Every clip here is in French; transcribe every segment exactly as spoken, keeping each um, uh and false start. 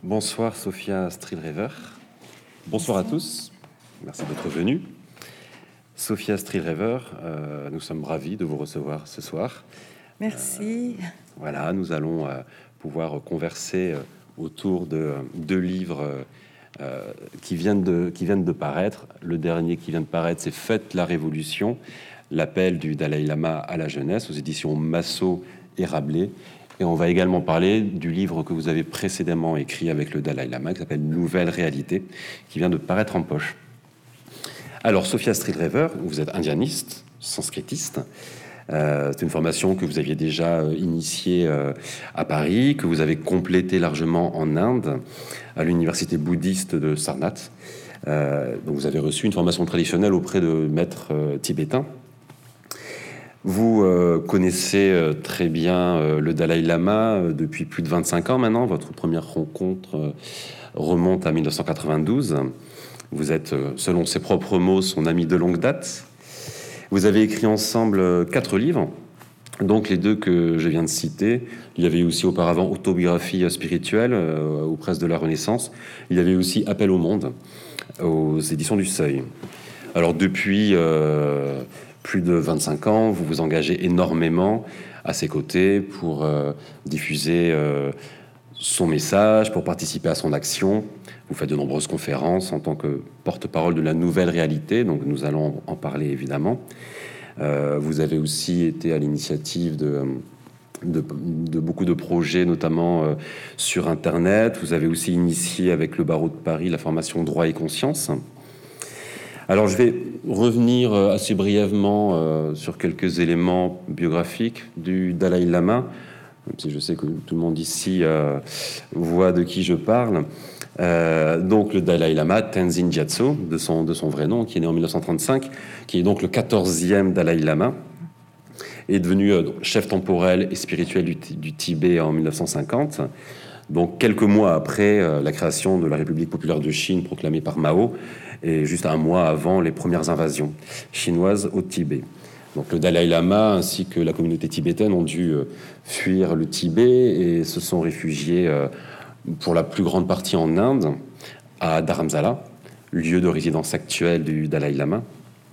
Bonsoir Sophia Streelrever. Bonsoir à tous. Merci d'être venus. Sophia Streelrever, euh, nous sommes ravis de vous recevoir ce soir. Merci. Euh, voilà, nous allons euh, pouvoir converser euh, autour de deux livres euh, qui, viennent de, qui viennent de paraître. Le dernier qui vient de paraître, c'est Faites la Révolution, l'appel du Dalai Lama à la jeunesse, aux éditions Massot et Rabelais. Et on va également parler du livre que vous avez précédemment écrit avec le Dalai Lama, qui s'appelle Nouvelle Réalité, qui vient de paraître en poche. Alors, Sophia Streelrever, vous êtes indianiste, sanskritiste. Euh, c'est une formation que vous aviez déjà initiée euh, à Paris, que vous avez complétée largement en Inde, à l'université bouddhiste de Sarnath. Euh, donc, vous avez reçu une formation traditionnelle auprès de maîtres euh, tibétains. Vous euh, connaissez euh, très bien euh, le Dalai Lama euh, depuis plus de vingt-cinq ans maintenant. Votre première rencontre euh, remonte à mille neuf cent quatre-vingt-douze. Vous êtes, euh, selon ses propres mots, son ami de longue date. Vous avez écrit ensemble euh, quatre livres, donc les deux que je viens de citer. Il y avait aussi auparavant Autobiographie spirituelle euh, aux presses de la Renaissance. Il y avait aussi Appel au monde aux éditions du Seuil. Alors depuis... Euh, plus de vingt-cinq ans, vous vous engagez énormément à ses côtés pour euh, diffuser euh, son message, pour participer à son action. Vous faites de nombreuses conférences en tant que porte-parole de la Nouvelle Réalité, donc nous allons en parler évidemment. Euh, vous avez aussi été à l'initiative de, de, de beaucoup de projets, notamment euh, sur Internet. Vous avez aussi initié avec le barreau de Paris la formation Droit et Conscience. Alors, je vais revenir assez brièvement euh, sur quelques éléments biographiques du Dalai Lama, même si je sais que tout le monde ici euh, voit de qui je parle. Euh, donc, le Dalai Lama, Tenzin Gyatso, de son, de son vrai nom, qui est né en mille neuf cent trente-cinq, qui est donc le quatorzième Dalai Lama, est devenu euh, chef temporel et spirituel du, du Tibet en mille neuf cent cinquante. Donc, quelques mois après euh, la création de la République populaire de Chine proclamée par Mao, et juste un mois avant les premières invasions chinoises au Tibet. Donc le Dalai Lama ainsi que la communauté tibétaine ont dû euh, fuir le Tibet et se sont réfugiés euh, pour la plus grande partie en Inde, à Dharamsala, lieu de résidence actuel du Dalai Lama.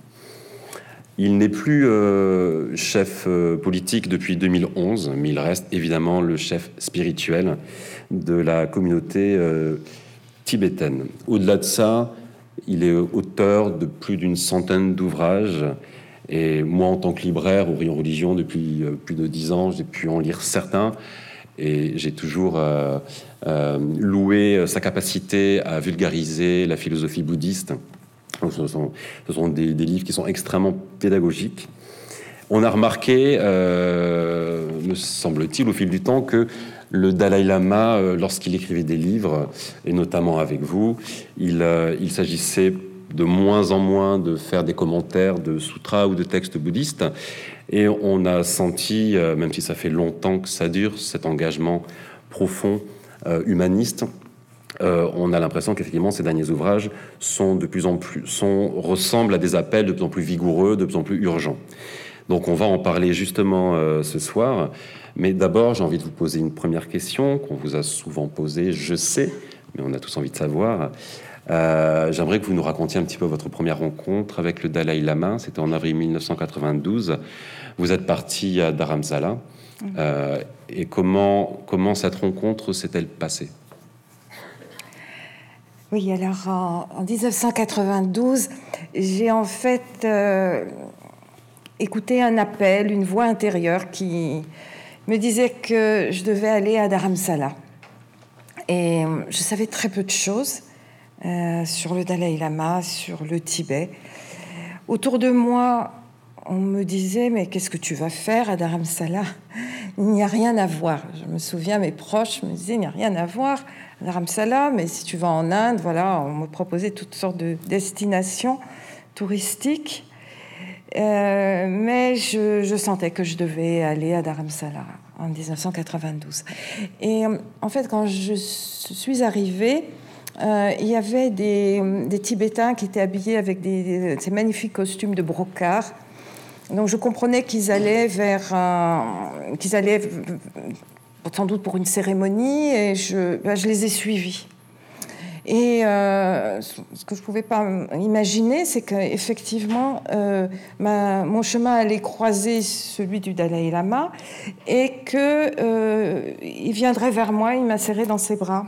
Il n'est plus euh, chef euh, politique depuis deux mille onze, mais il reste évidemment le chef spirituel de la communauté euh, tibétaine. Au-delà de ça, il est auteur de plus d'une centaine d'ouvrages. Et moi, en tant que libraire au rayon religion, depuis plus de dix ans, j'ai pu en lire certains. Et j'ai toujours euh, euh, loué sa capacité à vulgariser la philosophie bouddhiste. Donc, ce sont, ce sont des, des livres qui sont extrêmement pédagogiques. On a remarqué, euh, me semble-t-il, au fil du temps, que le Dalai Lama, euh, lorsqu'il écrivait des livres, et notamment avec vous, il, euh, il s'agissait de moins en moins de faire des commentaires de sutras ou de textes bouddhistes. Et on a senti, euh, même si ça fait longtemps que ça dure, cet engagement profond, euh, humaniste. Euh, on a l'impression qu'effectivement, ces derniers ouvrages sont de plus en plus, sont, ressemblent à des appels de plus en plus vigoureux, de plus en plus urgents. Donc on va en parler justement euh, ce soir. Mais d'abord, j'ai envie de vous poser une première question qu'on vous a souvent posée, je sais, mais on a tous envie de savoir. Euh, j'aimerais que vous nous racontiez un petit peu votre première rencontre avec le Dalai Lama. C'était en avril mille neuf cent quatre-vingt-douze. Vous êtes parti à Dharamsala. Euh, et comment, comment cette rencontre s'est-elle passée ? Oui, alors en, en dix-neuf cent quatre-vingt-douze, j'ai en fait euh, écouté un appel, une voix intérieure qui me disait que je devais aller à Dharamsala. Et je savais très peu de choses euh, sur le Dalai Lama, sur le Tibet. Autour de moi, on me disait « Mais qu'est-ce que tu vas faire à Dharamsala ? Il n'y a rien à voir. » Je me souviens, mes proches me disaient « Il n'y a rien à voir à Dharamsala, mais si tu vas en Inde, voilà, on me proposait toutes sortes de destinations touristiques. Euh, mais je, je sentais que je devais aller à Dharamsala en dix-neuf cent quatre-vingt-douze. Et en fait, quand je suis arrivée, euh, il y avait des, des Tibétains qui étaient habillés avec des, des, ces magnifiques costumes de brocart. Donc je comprenais qu'ils allaient vers un, qu'ils allaient sans doute pour une cérémonie, et je, ben, je les ai suivis. Et euh, ce que je ne pouvais pas imaginer, c'est qu'effectivement, euh, ma, mon chemin allait croiser celui du Dalai Lama et qu'il euh, viendrait vers moi, il m'a serré dans ses bras.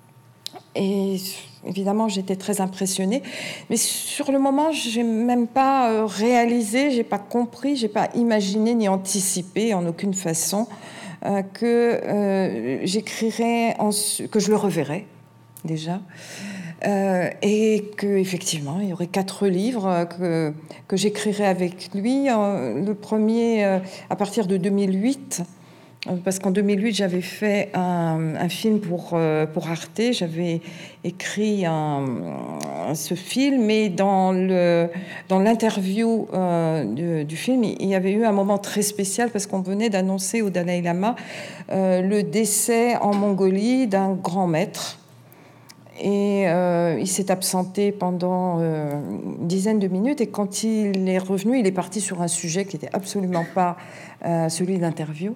Et évidemment, j'étais très impressionnée. Mais sur le moment, je n'ai même pas réalisé, je n'ai pas compris, je n'ai pas imaginé ni anticipé en aucune façon euh, que euh, j'écrirais, en, que je le reverrais. Déjà, euh, et qu'effectivement, il y aurait quatre livres que, que j'écrirais avec lui. Euh, le premier, euh, à partir de deux mille huit, euh, parce qu'en deux mille huit, j'avais fait un, un film pour, euh, pour Arte. J'avais écrit un, un, ce film, et dans, le, dans l'interview euh, du, du film, il y avait eu un moment très spécial, parce qu'on venait d'annoncer au Dalai Lama euh, le décès en Mongolie d'un grand maître. Et euh, il s'est absenté pendant euh, une dizaine de minutes. Et quand il est revenu, il est parti sur un sujet qui n'était absolument pas euh, celui de l'interview.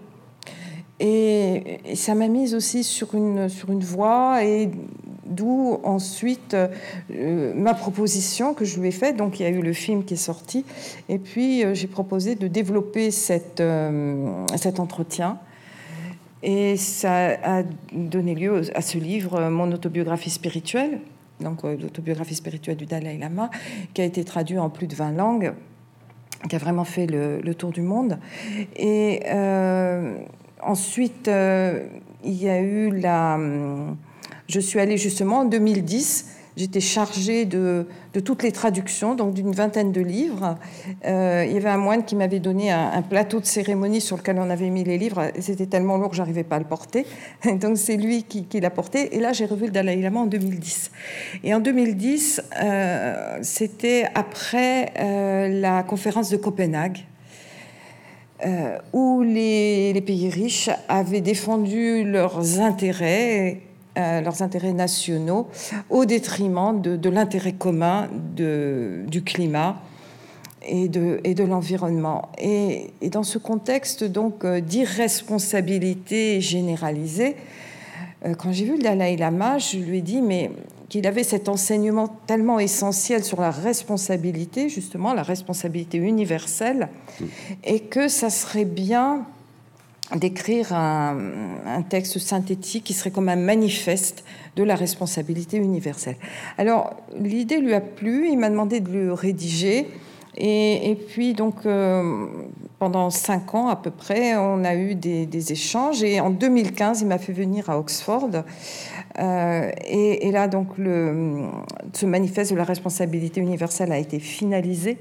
Et, et ça m'a mise aussi sur une, sur une voie, et d'où ensuite euh, ma proposition que je lui ai faite. Donc il y a eu le film qui est sorti. Et puis euh, j'ai proposé de développer cette, euh, cet entretien. Et ça a donné lieu à ce livre, mon autobiographie spirituelle, donc l'autobiographie spirituelle du Dalai Lama, qui a été traduit en plus de vingt langues, qui a vraiment fait le, le tour du monde. Et euh, ensuite, euh, il y a eu la... Je suis allée justement en deux mille dix. J'étais chargée de, de toutes les traductions, donc d'une vingtaine de livres. Euh, il y avait un moine qui m'avait donné un, un plateau de cérémonie sur lequel on avait mis les livres. C'était tellement lourd que je n'arrivais pas à le porter. Donc c'est lui qui, qui l'a porté. Et là, j'ai revu le Dalai Lama en deux mille dix. Et en deux mille dix, euh, c'était après euh, la conférence de Copenhague, euh, où les, les pays riches avaient défendu leurs intérêts, Euh, leurs intérêts nationaux au détriment de, de l'intérêt commun de, du climat et de, et de l'environnement. Et, et dans ce contexte donc euh, d'irresponsabilité généralisée, euh, quand j'ai vu le Dalai Lama, je lui ai dit mais qu'il avait cet enseignement tellement essentiel sur la responsabilité, justement la responsabilité universelle, et que ça serait bien d'écrire un, un texte synthétique qui serait comme un manifeste de la responsabilité universelle. Alors, l'idée lui a plu, il m'a demandé de le rédiger, et, et puis donc, euh, pendant cinq ans à peu près, on a eu des, des échanges, et en deux mille quinze, il m'a fait venir à Oxford, euh, et, et là, donc, le, ce manifeste de la responsabilité universelle a été finalisé.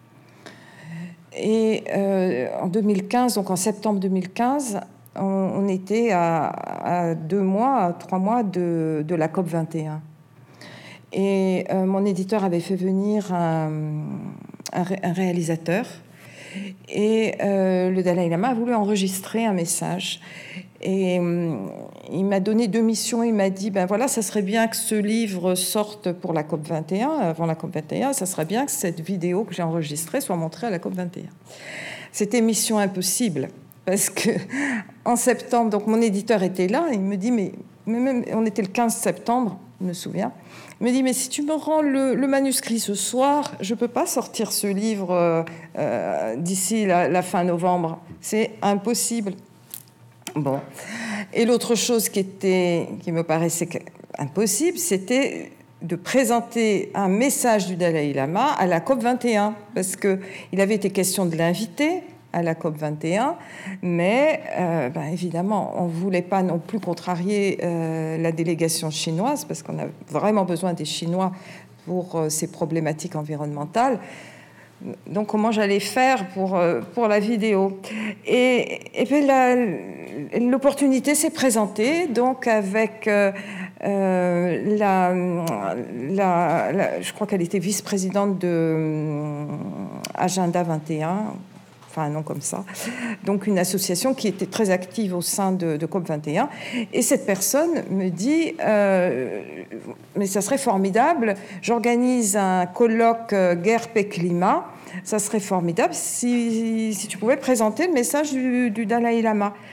Et euh, en deux mille quinze, donc en septembre deux mille quinze, on, on était à, à deux mois, à trois mois de, de la COP vingt et un. Et euh, mon éditeur avait fait venir un, un, ré, un réalisateur, et euh, le Dalai Lama a voulu enregistrer un message. Et euh, il m'a donné deux missions. Il m'a dit, ben voilà, ça serait bien que ce livre sorte pour la COP vingt et un, avant la COP vingt et un, ça serait bien que cette vidéo que j'ai enregistrée soit montrée à la COP vingt et un. C'était mission impossible, parce que en septembre, donc mon éditeur était là, et il me dit, mais, mais même, on était le quinze septembre, je me souviens, il me dit, mais si tu me rends le, le manuscrit ce soir, je ne peux pas sortir ce livre euh, euh, d'ici la, la fin novembre. C'est impossible. Bon. Et l'autre chose qui, était, qui me paraissait impossible, c'était de présenter un message du Dalai Lama à la COP vingt et un, parce qu'il avait été question de l'inviter à la COP vingt et un, mais euh, ben évidemment, on ne voulait pas non plus contrarier euh, la délégation chinoise, parce qu'on a vraiment besoin des Chinois pour euh, ces problématiques environnementales. Donc, comment j'allais faire pour, euh, pour la vidéo. Et, et puis, la, l'opportunité s'est présentée, donc avec euh, euh, la, la, la... Je crois qu'elle était vice-présidente de euh, Agenda vingt et un, enfin un nom comme ça, donc une association qui était très active au sein de, de COP vingt et un. Et cette personne me dit, euh, mais ça serait formidable, j'organise un colloque euh, guerre, paix, climat, ça serait formidable si, si tu pouvais présenter le message du, du Dalai Lama.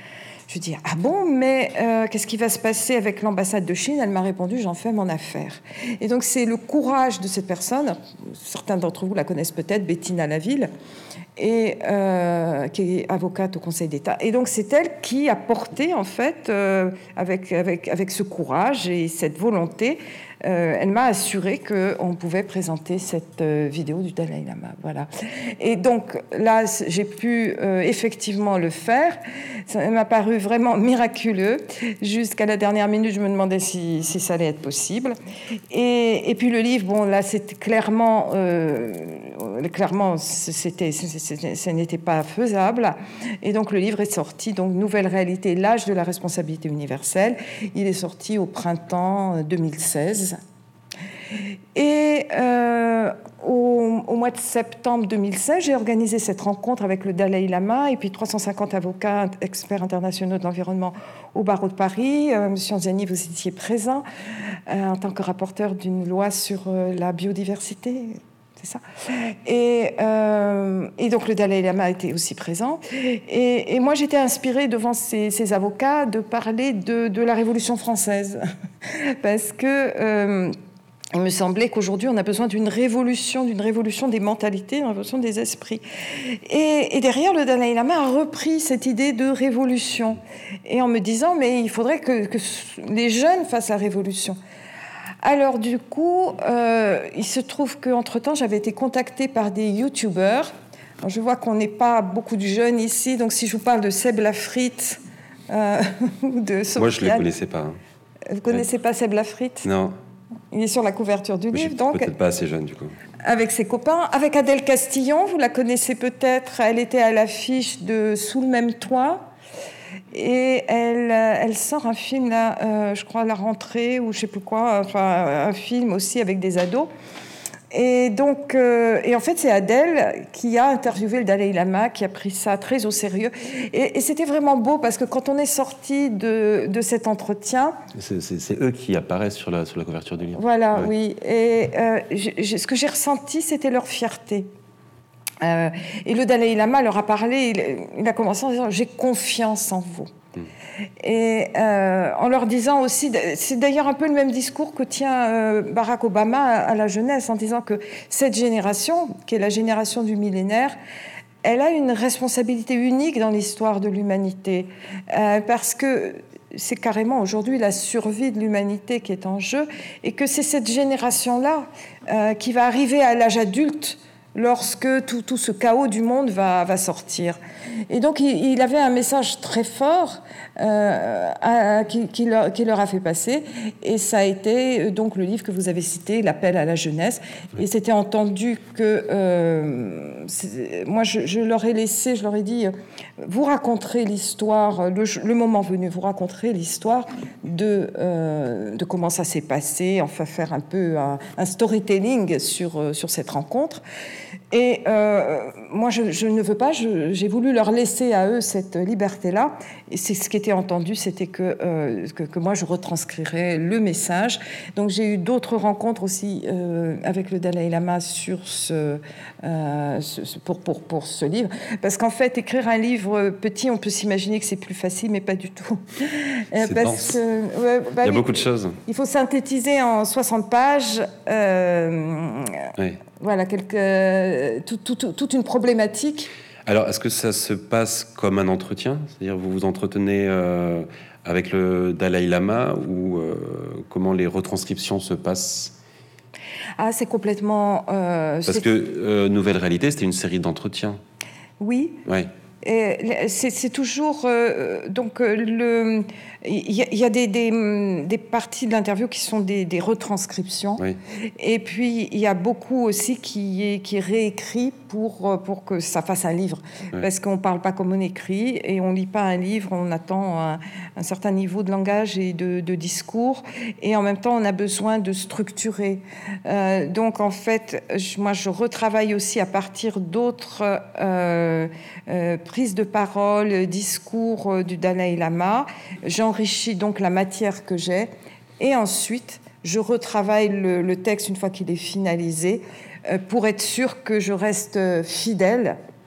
Je dis, ah bon, mais euh, qu'est-ce qui va se passer avec l'ambassade de Chine? Elle m'a répondu, j'en fais mon affaire. Et donc c'est le courage de cette personne, certains d'entre vous la connaissent peut-être, Bettina Laville, et, euh, qui est avocate au Conseil d'État. Et donc c'est elle qui a porté, en fait, euh, avec, avec, avec ce courage et cette volonté, Euh, elle m'a assuré qu'on pouvait présenter cette euh, vidéo du Dalai Lama. Voilà. Et donc là, j'ai pu euh, effectivement le faire. Ça m'a paru vraiment miraculeux. Jusqu'à la dernière minute, je me demandais si, si ça allait être possible. Et, et puis le livre, bon, là, c'était clairement, euh, clairement, c'était, c'était, ce n'était pas faisable. Et donc le livre est sorti. Donc Nouvelle réalité, l'âge de la responsabilité universelle. Il est sorti au printemps deux mille seize. Et euh, au, au mois de septembre deux mille seize, j'ai organisé cette rencontre avec le Dalai Lama et puis trois cent cinquante avocats, experts internationaux de l'environnement au barreau de Paris. Euh, Monsieur Anziani, vous étiez présent euh, en tant que rapporteur d'une loi sur euh, la biodiversité. C'est ça. Et, euh, et donc le Dalai Lama était aussi présent. Et, et moi, j'étais inspirée devant ces, ces avocats de parler de, de la Révolution française. Parce que euh, il me semblait qu'aujourd'hui, on a besoin d'une révolution, d'une révolution des mentalités, d'une révolution des esprits. Et, et derrière, le Dalai Lama a repris cette idée de révolution. Et en me disant, mais il faudrait que, que les jeunes fassent la révolution. Alors du coup, euh, il se trouve qu'entre-temps, j'avais été contactée par des youtubeurs. Alors, je vois qu'on n'est pas beaucoup de jeunes ici, donc si je vous parle de Seb Lafrite euh, ou de Sofiane... Moi, je ne les connaissais pas. Hein. Vous ne connaissez ouais. pas Seb Lafrite? Non. Il est sur la couverture du oui, livre. Donc peut-être pas assez jeune, du coup. Avec ses copains. Avec Adèle Castillon, vous la connaissez peut-être. Elle était à l'affiche de Sous le même toit. Et elle, elle sort un film, là, euh, je crois, à la rentrée, ou je ne sais plus quoi, enfin, un film aussi avec des ados. Et donc, euh, et en fait, c'est Adèle qui a interviewé le Dalai Lama, qui a pris ça très au sérieux. Et, et c'était vraiment beau, parce que quand on est sorti de, de cet entretien... C'est, c'est, c'est eux qui apparaissent sur la, sur la couverture du livre. Voilà, ouais. oui. Et euh, je, ce que j'ai ressenti, c'était leur fierté. Euh, et le Dalai Lama leur a parlé, il, il a commencé en disant « j'ai confiance en vous ». Mmh. Et euh, en leur disant aussi, c'est d'ailleurs un peu le même discours que tient euh, Barack Obama à, à la jeunesse, en disant que cette génération, qui est la génération du millénaire, elle a une responsabilité unique dans l'histoire de l'humanité, euh, parce que c'est carrément aujourd'hui la survie de l'humanité qui est en jeu, et que c'est cette génération-là euh, qui va arriver à l'âge adulte lorsque tout, tout ce chaos du monde va, va sortir. Et donc, il, il avait un message très fort euh, à, qui, qui, leur, qui leur a fait passer. Et ça a été donc le livre que vous avez cité, L'appel à la jeunesse. Et c'était entendu que... Euh, moi, je, je leur ai laissé, je leur ai dit, vous raconterez l'histoire, le, le moment venu, vous raconterez l'histoire de, euh, de comment ça s'est passé, enfin faire un peu un, un storytelling sur, sur cette rencontre. Et euh, moi, je, je ne veux pas, je, j'ai voulu leur laisser à eux cette liberté-là. Et c'est ce qui était entendu, c'était que, euh, que, que moi, je retranscrirais le message. Donc, j'ai eu d'autres rencontres aussi euh, avec le Dalai Lama sur ce, euh, ce, pour, pour, pour ce livre. Parce qu'en fait, écrire un livre petit, on peut s'imaginer que c'est plus facile, mais pas du tout. C'est parce dense. Que, ouais, bah, il y a beaucoup de choses. Il faut synthétiser en soixante pages. Euh, oui. Voilà, quelque, tout, tout, tout, toute une problématique. Alors, est-ce que ça se passe comme un entretien ? C'est-à-dire, vous vous entretenez euh, avec le Dalai Lama ou euh, comment les retranscriptions se passent ? Ah, c'est complètement... Euh, Parce c'est... que euh, Nouvelle réalité, c'était une série d'entretiens. Oui. Ouais. Et c'est, c'est toujours euh, donc le il y a, y a des, des, des parties de l'interview qui sont des, des retranscriptions, oui. Et puis il y a beaucoup aussi qui est qui est réécrit pour pour que ça fasse un livre, oui. Parce qu'on parle pas comme on écrit et on lit pas un livre, on attend un, un certain niveau de langage et de, de discours et en même temps on a besoin de structurer. Euh, donc en fait je, moi je retravaille aussi à partir d'autres euh, euh, prise de parole, discours du Dalai Lama. J'enrichis donc la matière que j'ai et ensuite je retravaille le, le texte une fois qu'il est finalisé euh, pour être sûr que je reste fidèle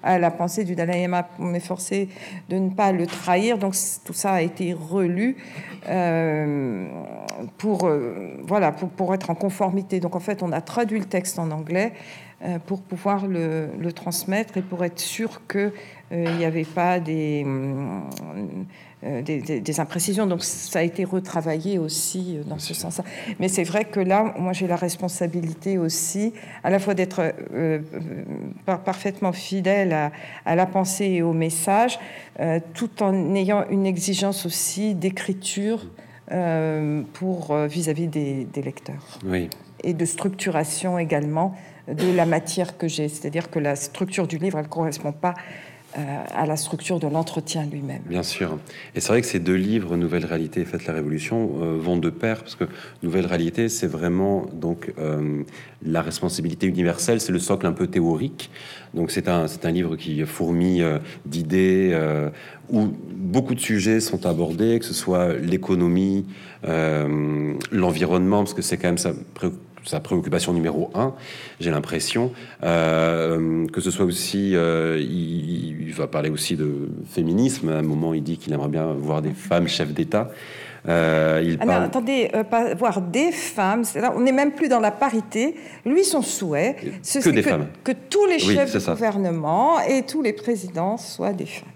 à la pensée du Dalai Lama pour m'efforcer de ne pas le trahir. Donc tout ça a été relu euh, pour, euh, voilà, pour, pour être en conformité. Donc en fait, on a traduit le texte en anglais euh, pour pouvoir le, le transmettre et pour être sûr qu'il n'y euh, avait pas des, euh, des, des, des imprécisions. Donc ça a été retravaillé aussi dans ce sens-là. Mais c'est vrai que là, moi j'ai la responsabilité aussi à la fois d'être euh, par, parfaitement fidèle à, à la pensée et au message, euh, tout en ayant une exigence aussi d'écriture euh, pour euh, vis-à-vis des, des lecteurs. Oui. Et de structuration également de la matière que j'ai. C'est-à-dire que la structure du livre, elle ne correspond pas euh, à la structure de l'entretien lui-même. Bien sûr. Et c'est vrai que ces deux livres, Nouvelle Réalité et Faites la Révolution, euh, vont de pair, parce que Nouvelle Réalité, c'est vraiment donc, euh, la responsabilité universelle, c'est le socle un peu théorique. Donc c'est un, c'est un livre qui fourmille euh, d'idées, euh, où beaucoup de sujets sont abordés, que ce soit l'économie, euh, l'environnement, parce que c'est quand même ça sa préoccupation numéro un, j'ai l'impression, euh, que ce soit aussi, euh, il, il va parler aussi de féminisme. À un moment, il dit qu'il aimerait bien voir des femmes chefs d'État. Euh, il ah parle... non, attendez, euh, pas voir des femmes, là, on n'est même plus dans la parité. Lui, son souhait, ce que, des que, femmes. que tous les oui, chefs de ça. gouvernement et tous les présidents soient des femmes.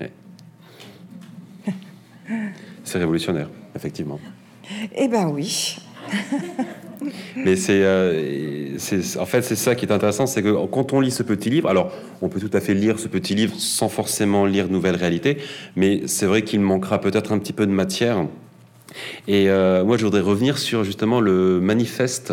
Oui. C'est révolutionnaire, effectivement. Eh ben oui. Mais c'est, euh, c'est, en fait, c'est ça qui est intéressant, c'est que quand on lit ce petit livre, alors on peut tout à fait lire ce petit livre sans forcément lire Nouvelle Réalité, mais c'est vrai qu'il manquera peut-être un petit peu de matière. Et euh, moi, je voudrais revenir sur justement le manifeste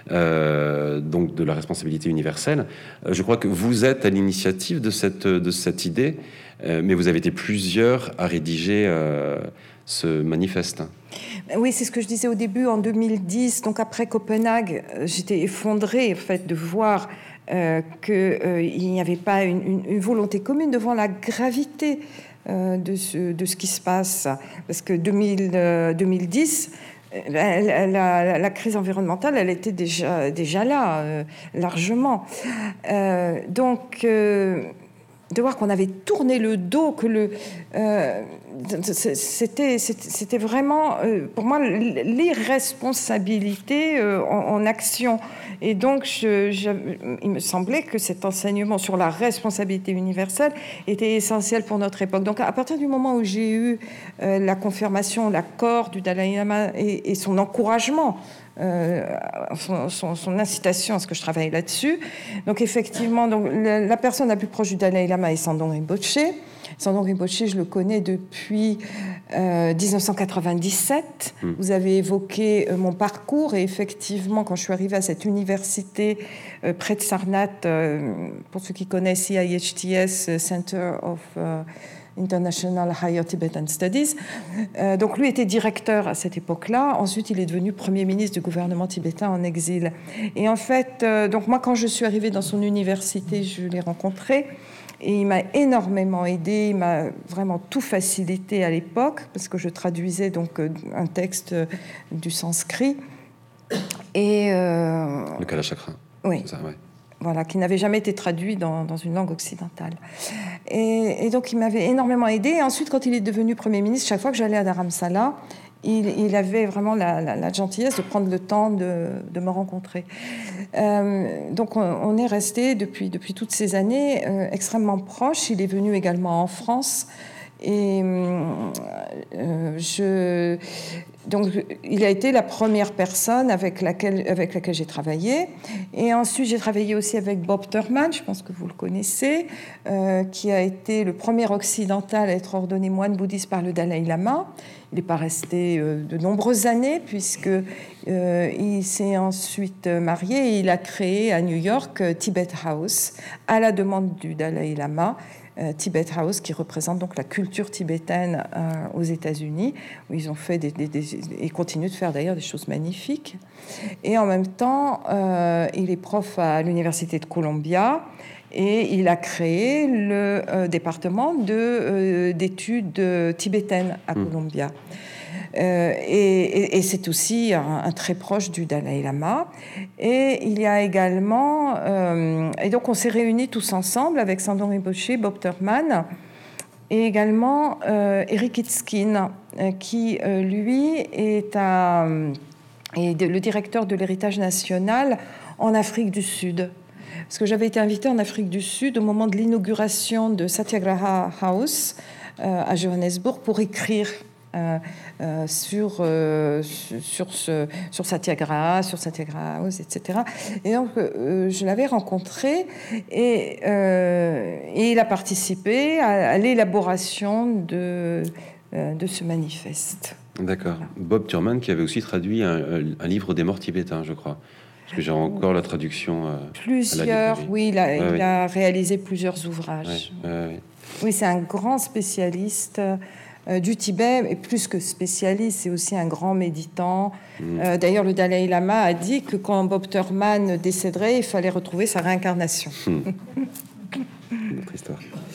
euh, donc de la responsabilité universelle. Je crois que vous êtes à l'initiative de cette, de cette idée, euh, mais vous avez été plusieurs à rédiger euh, ce manifeste. Oui, c'est ce que je disais au début, en deux mille dix, donc après Copenhague, j'étais effondrée en fait, de voir euh, qu'il euh, n'y avait pas une, une, une volonté commune devant la gravité euh, de, ce, de ce qui se passe. Parce que deux mille, euh, deux mille dix, la, la, la crise environnementale, elle était déjà, déjà là, euh, largement. Euh, donc... Euh, de voir qu'on avait tourné le dos, que le, euh, c'était, c'était vraiment, euh, pour moi, l'irresponsabilité euh, en, en action. Et donc, je, je, il me semblait que cet enseignement sur la responsabilité universelle était essentiel pour notre époque. Donc, à partir du moment où j'ai eu euh, la confirmation, l'accord du Dalai Lama et, et son encouragement, Euh, son, son, son incitation à ce que je travaille là-dessus. Donc effectivement, donc, la, la personne la plus proche du Dalai Lama est Sandong Rinpoche. Sandong Rinpoche, je le connais depuis euh, dix-neuf cent quatre-vingt-dix-sept. Mmh. Vous avez évoqué euh, mon parcours et effectivement, quand je suis arrivée à cette université euh, près de Sarnath, euh, pour ceux qui connaissent C I H T S, Center of euh, International Higher Tibetan Studies. Euh, donc lui était directeur à cette époque-là. Ensuite, il est devenu Premier ministre du gouvernement tibétain en exil. Et en fait, euh, donc moi, quand je suis arrivée dans son université, je l'ai rencontré. Et il m'a énormément aidé, il m'a vraiment tout facilité à l'époque, parce que je traduisais donc un texte du sanskrit. Et euh, le Kalachakra. Oui. C'est ça, ouais. Voilà, qui n'avait jamais été traduit dans, dans une langue occidentale. Et, et donc, il m'avait énormément aidé. Et ensuite, quand il est devenu Premier ministre, chaque fois que j'allais à Dharamsala, il, il avait vraiment la, la, la gentillesse de prendre le temps de, de me rencontrer. Euh, donc, on, on est resté depuis, depuis toutes ces années euh, extrêmement proches. Il est venu également en France. Et euh, je... Donc, il a été la première personne avec laquelle, avec laquelle j'ai travaillé. Et ensuite, j'ai travaillé aussi avec Bob Thurman, je pense que vous le connaissez, euh, qui a été le premier occidental à être ordonné moine bouddhiste par le Dalai Lama. Il n'est pas resté euh, de nombreuses années, puisque euh, il s'est ensuite marié et il a créé à New York euh, Tibet House, à la demande du Dalai Lama. Euh, Tibet House, qui représente donc la culture tibétaine euh, aux États-Unis, où ils ont fait des, des, des, et continuent de faire d'ailleurs des choses magnifiques. Et en même temps, euh, il est prof à l'université de Columbia et il a créé le euh, département de, euh, d'études tibétaines à mmh. Columbia. Euh, et, et, et c'est aussi un, un très proche du Dalai Lama. Et il y a également... Euh, et donc, on s'est réunis tous ensemble avec Sandon Rinpoché, Bob Thurman, et également euh, Eric Itzkin, euh, qui, euh, lui, est, à, est de, le directeur de l'héritage national en Afrique du Sud. Parce que j'avais été invitée en Afrique du Sud au moment de l'inauguration de Satyagraha House euh, à Johannesburg pour écrire euh, euh, sur, euh, sur, ce, sur Satyagraha, sur Satyagraha House, et cetera. Et donc, euh, je l'avais rencontré et, euh, et il a participé à, à l'élaboration de, euh, de ce manifeste. D'accord. Voilà. Bob Thurman qui avait aussi traduit un, un livre des morts tibétains, je crois. Parce que j'ai encore la traduction. Euh, plusieurs, oui, il, a, ouais, il oui. a réalisé plusieurs ouvrages. Ouais, ouais, ouais. Oui, c'est un grand spécialiste euh, du Tibet, et plus que spécialiste, c'est aussi un grand méditant. Mm. Euh, d'ailleurs, le Dalai Lama a dit que quand Bob Thurman décéderait, il fallait retrouver sa réincarnation. Mm. Notre histoire.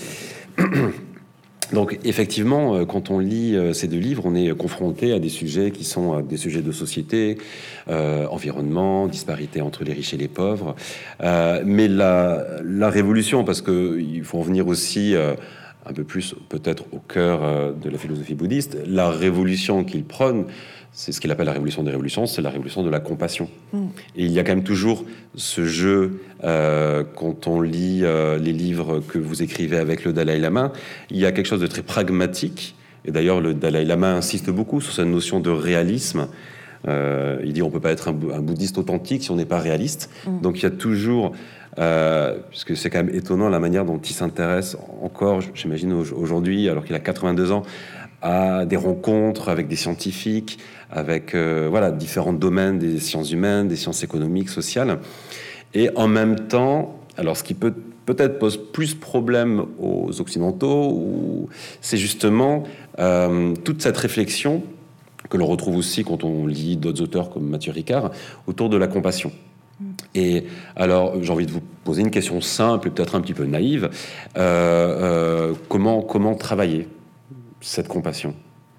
Donc, effectivement, quand on lit ces deux livres, on est confronté à des sujets qui sont des sujets de société, euh, environnement, disparité entre les riches et les pauvres. Euh, mais la, la révolution, parce qu'il faut en venir aussi euh, un peu plus peut-être au cœur euh, de la philosophie bouddhiste, la révolution qu'il prône, c'est ce qu'il appelle la révolution des révolutions, c'est la révolution de la compassion. Mm. Et il y a quand même toujours ce jeu, euh, quand on lit euh, les livres que vous écrivez avec le Dalai Lama, il y a quelque chose de très pragmatique. Et d'ailleurs, le Dalai Lama insiste beaucoup sur cette notion de réalisme. Euh, il dit on ne peut pas être un, un bouddhiste authentique si on n'est pas réaliste. Mm. Donc il y a toujours... Euh, puisque c'est quand même étonnant la manière dont il s'intéresse encore, j'imagine aujourd'hui, alors qu'il a quatre-vingt-deux ans, à des rencontres avec des scientifiques, avec euh, voilà, différents domaines des sciences humaines, des sciences économiques, sociales. Et en même temps, alors ce qui peut, peut-être pose plus problème aux Occidentaux, ou, c'est justement euh, toute cette réflexion que l'on retrouve aussi quand on lit d'autres auteurs comme Mathieu Ricard, autour de la compassion. Et alors, j'ai envie de vous poser une question simple et peut-être un petit peu naïve. Euh, euh, comment, comment travailler cette compassion?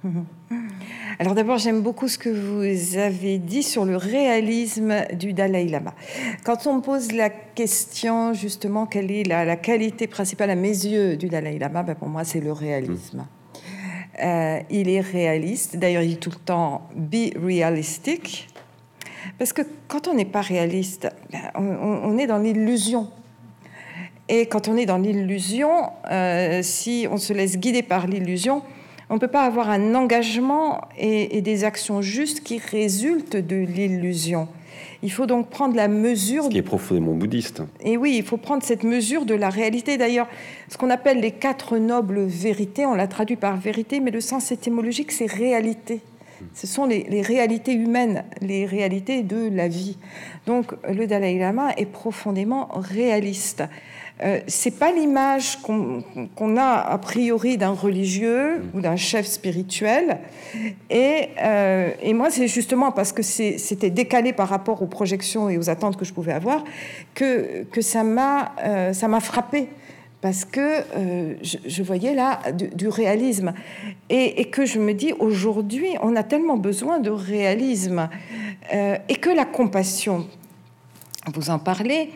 Alors d'abord, j'aime beaucoup ce que vous avez dit sur le réalisme du Dalai Lama. Quand on me pose la question, justement, quelle est la, la qualité principale à mes yeux du Dalai Lama, ben pour moi, c'est le réalisme. Mmh. Euh, il est réaliste. D'ailleurs, il dit tout le temps « be realistic ». Parce que quand on n'est pas réaliste, on, on est dans l'illusion. Et quand on est dans l'illusion, euh, si on se laisse guider par l'illusion, on ne peut pas avoir un engagement et, et des actions justes qui résultent de l'illusion. Il faut donc prendre la mesure... Ce qui est profondément bouddhiste. Et oui, il faut prendre cette mesure de la réalité. D'ailleurs, ce qu'on appelle les quatre nobles vérités, on l'a traduit par vérité, mais le sens étymologique, c'est réalité. Ce sont les, les réalités humaines, les réalités de la vie. Donc, le Dalai Lama est profondément réaliste. Euh, c'est pas l'image qu'on, qu'on a a priori d'un religieux ou d'un chef spirituel. Et, euh, et moi, c'est justement parce que c'est, c'était décalé par rapport aux projections et aux attentes que je pouvais avoir que, que ça m'a, euh, ça m'a frappée. Parce que euh, je, je voyais là du, du réalisme. Et, et que je me dis, aujourd'hui, on a tellement besoin de réalisme. Euh, et que la compassion, vous en parlez,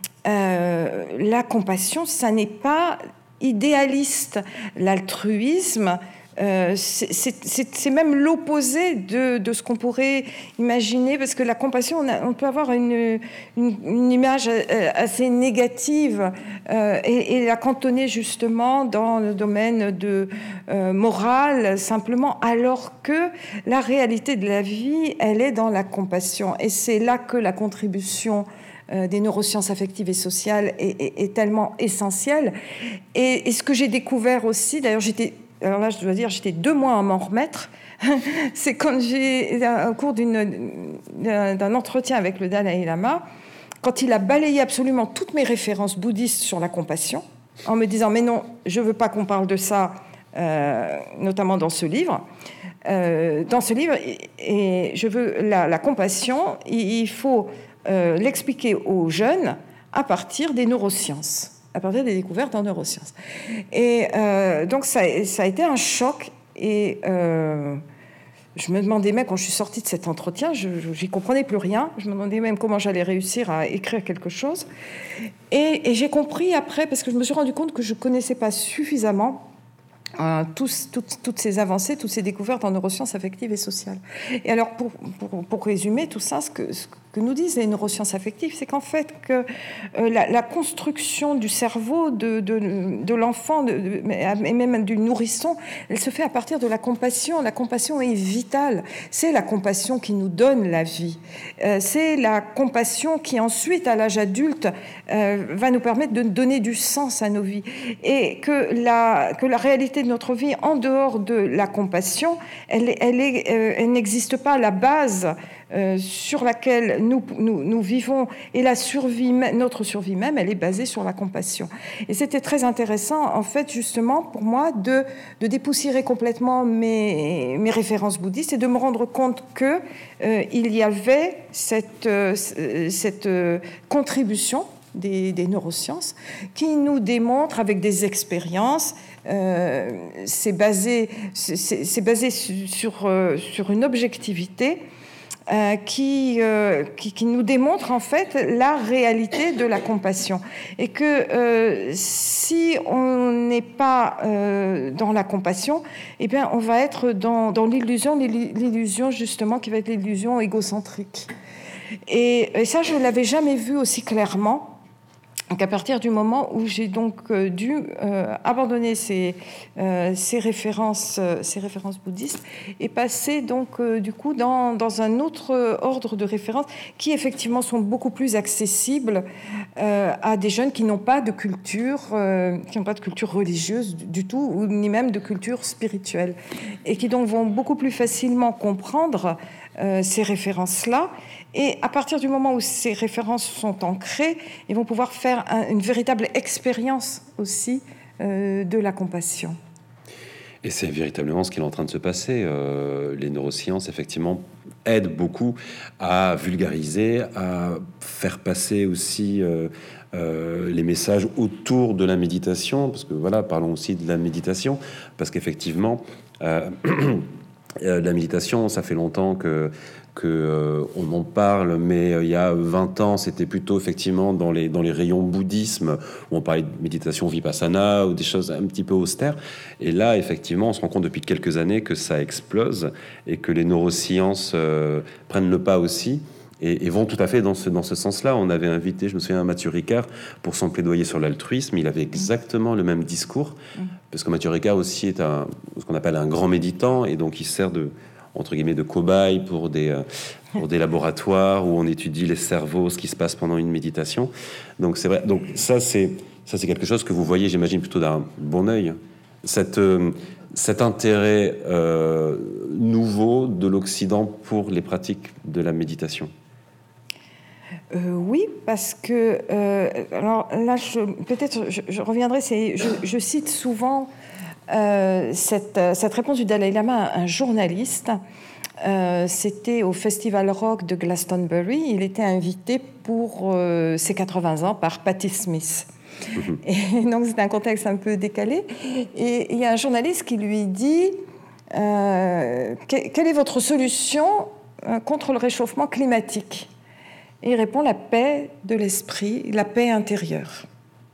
euh, la compassion, ça n'est pas idéaliste. L'altruisme, euh, c'est, c'est, c'est, c'est même l'opposé de, de ce qu'on pourrait imaginer, parce que la compassion, on, a, on peut avoir une, une, une image assez négative euh, et, et la cantonner justement dans le domaine de euh, moral, simplement, alors que la réalité de la vie, elle est dans la compassion. Et c'est là que la contribution Euh, des neurosciences affectives et sociales est, est, est tellement essentielle. Et, et ce que j'ai découvert aussi, d'ailleurs, j'étais, alors là, je dois dire, j'étais deux mois à m'en remettre, c'est quand j'ai, au cours d'une, d'un, d'un entretien avec le Dalai Lama, quand il a balayé absolument toutes mes références bouddhistes sur la compassion, en me disant « mais non, je ne veux pas qu'on parle de ça, euh, notamment dans ce livre ». Euh, dans ce livre, et, et je veux la, la compassion, il, il faut Euh, l'expliquer aux jeunes à partir des neurosciences, à partir des découvertes en neurosciences. Et euh, donc ça, ça a été un choc et, euh, je me demandais même, quand je suis sortie de cet entretien, je n'y comprenais plus rien. Je me demandais même comment j'allais réussir à écrire quelque chose. Et, et j'ai compris après, parce que je me suis rendu compte que je ne connaissais pas suffisamment euh, tous, toutes, toutes ces avancées, toutes ces découvertes en neurosciences affectives et sociales. Et alors, pour, pour, pour résumer tout ça, ce que, ce que nous disent les neurosciences affectives, c'est qu'en fait, que euh, la, la construction du cerveau de, de, de l'enfant, de, de, et même du nourrisson, elle se fait à partir de la compassion. La compassion est vitale. C'est la compassion qui nous donne la vie. Euh, c'est la compassion qui, ensuite, à l'âge adulte, euh, va nous permettre de donner du sens à nos vies. Et que la, que la réalité de notre vie, en dehors de la compassion, elle, elle, est, euh, elle n'existe pas à la base Euh, sur laquelle nous, nous, nous vivons, et la survie, notre survie même, elle est basée sur la compassion. Et c'était très intéressant, en fait, justement, pour moi, de, de dépoussiérer complètement mes, mes références bouddhistes et de me rendre compte qu'il euh, y avait cette, euh, cette euh, contribution des, des neurosciences qui nous démontre avec des expériences. Euh, c'est basé, c'est, c'est basé sur, euh, sur une objectivité Euh, qui, euh, qui, qui nous démontre en fait la réalité de la compassion, et que euh, si on n'est pas euh, dans la compassion, eh bien on va être dans, dans l'illusion, l'illusion justement qui va être l'illusion égocentrique. Et, et ça, je ne l'avais jamais vu aussi clairement. Donc à partir du moment où j'ai donc dû euh, abandonner ces, euh, ces, références, euh, ces références bouddhistes et passer donc euh, du coup dans, dans un autre ordre de références qui effectivement sont beaucoup plus accessibles euh, à des jeunes qui n'ont pas de culture, euh, qui n'ont pas de culture religieuse du, du tout, ou ni même de culture spirituelle, et qui donc vont beaucoup plus facilement comprendre euh, ces références-là. Et à partir du moment où ces références sont ancrées, ils vont pouvoir faire un, une véritable expérience aussi euh, de la compassion. Et c'est véritablement ce qui est en train de se passer. Euh, les neurosciences, effectivement, aident beaucoup à vulgariser, à faire passer aussi euh, euh, les messages autour de la méditation. Parce que voilà, parlons aussi de la méditation, parce qu'effectivement, euh, la méditation, ça fait longtemps que que euh, on en parle, mais euh, il y a vingt ans, c'était plutôt effectivement dans les dans les rayons bouddhisme où on parlait de méditation vipassana ou des choses un petit peu austères. Et là, effectivement, on se rend compte depuis quelques années que ça explose et que les neurosciences euh, prennent le pas aussi et, et vont tout à fait dans ce dans ce sens-là. On avait invité, je me souviens, Mathieu Ricard pour son plaidoyer sur l'altruisme. Il avait exactement le même discours, parce que Mathieu Ricard aussi est un ce qu'on appelle un grand méditant, et donc il sert de entre guillemets de cobaye pour des pour des laboratoires où on étudie les cerveaux, ce qui se passe pendant une méditation. Donc c'est vrai. Donc ça c'est ça c'est quelque chose que vous voyez, j'imagine, plutôt d'un bon œil. Cette euh, cet intérêt euh, nouveau de l'Occident pour les pratiques de la méditation. Euh, oui, parce que euh, alors là, je, peut-être je, je reviendrai. C'est je, je cite souvent. Euh, cette, cette réponse du Dalai Lama à un journaliste, euh, c'était au Festival Rock de Glastonbury. Il était invité pour euh, ses quatre-vingts ans par Patti Smith. Mmh. Et donc c'est un contexte un peu décalé. Et il y a un journaliste qui lui dit euh, quelle est votre solution contre le réchauffement climatique? Et il répond la paix de l'esprit, la paix intérieure.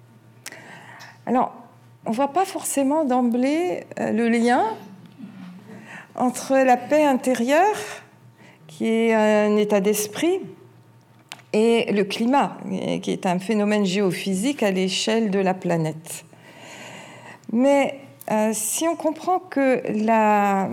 Alors, on ne voit pas forcément d'emblée euh, le lien entre la paix intérieure, qui est un état d'esprit, et le climat, qui est un phénomène géophysique à l'échelle de la planète. Mais euh, si on comprend que la...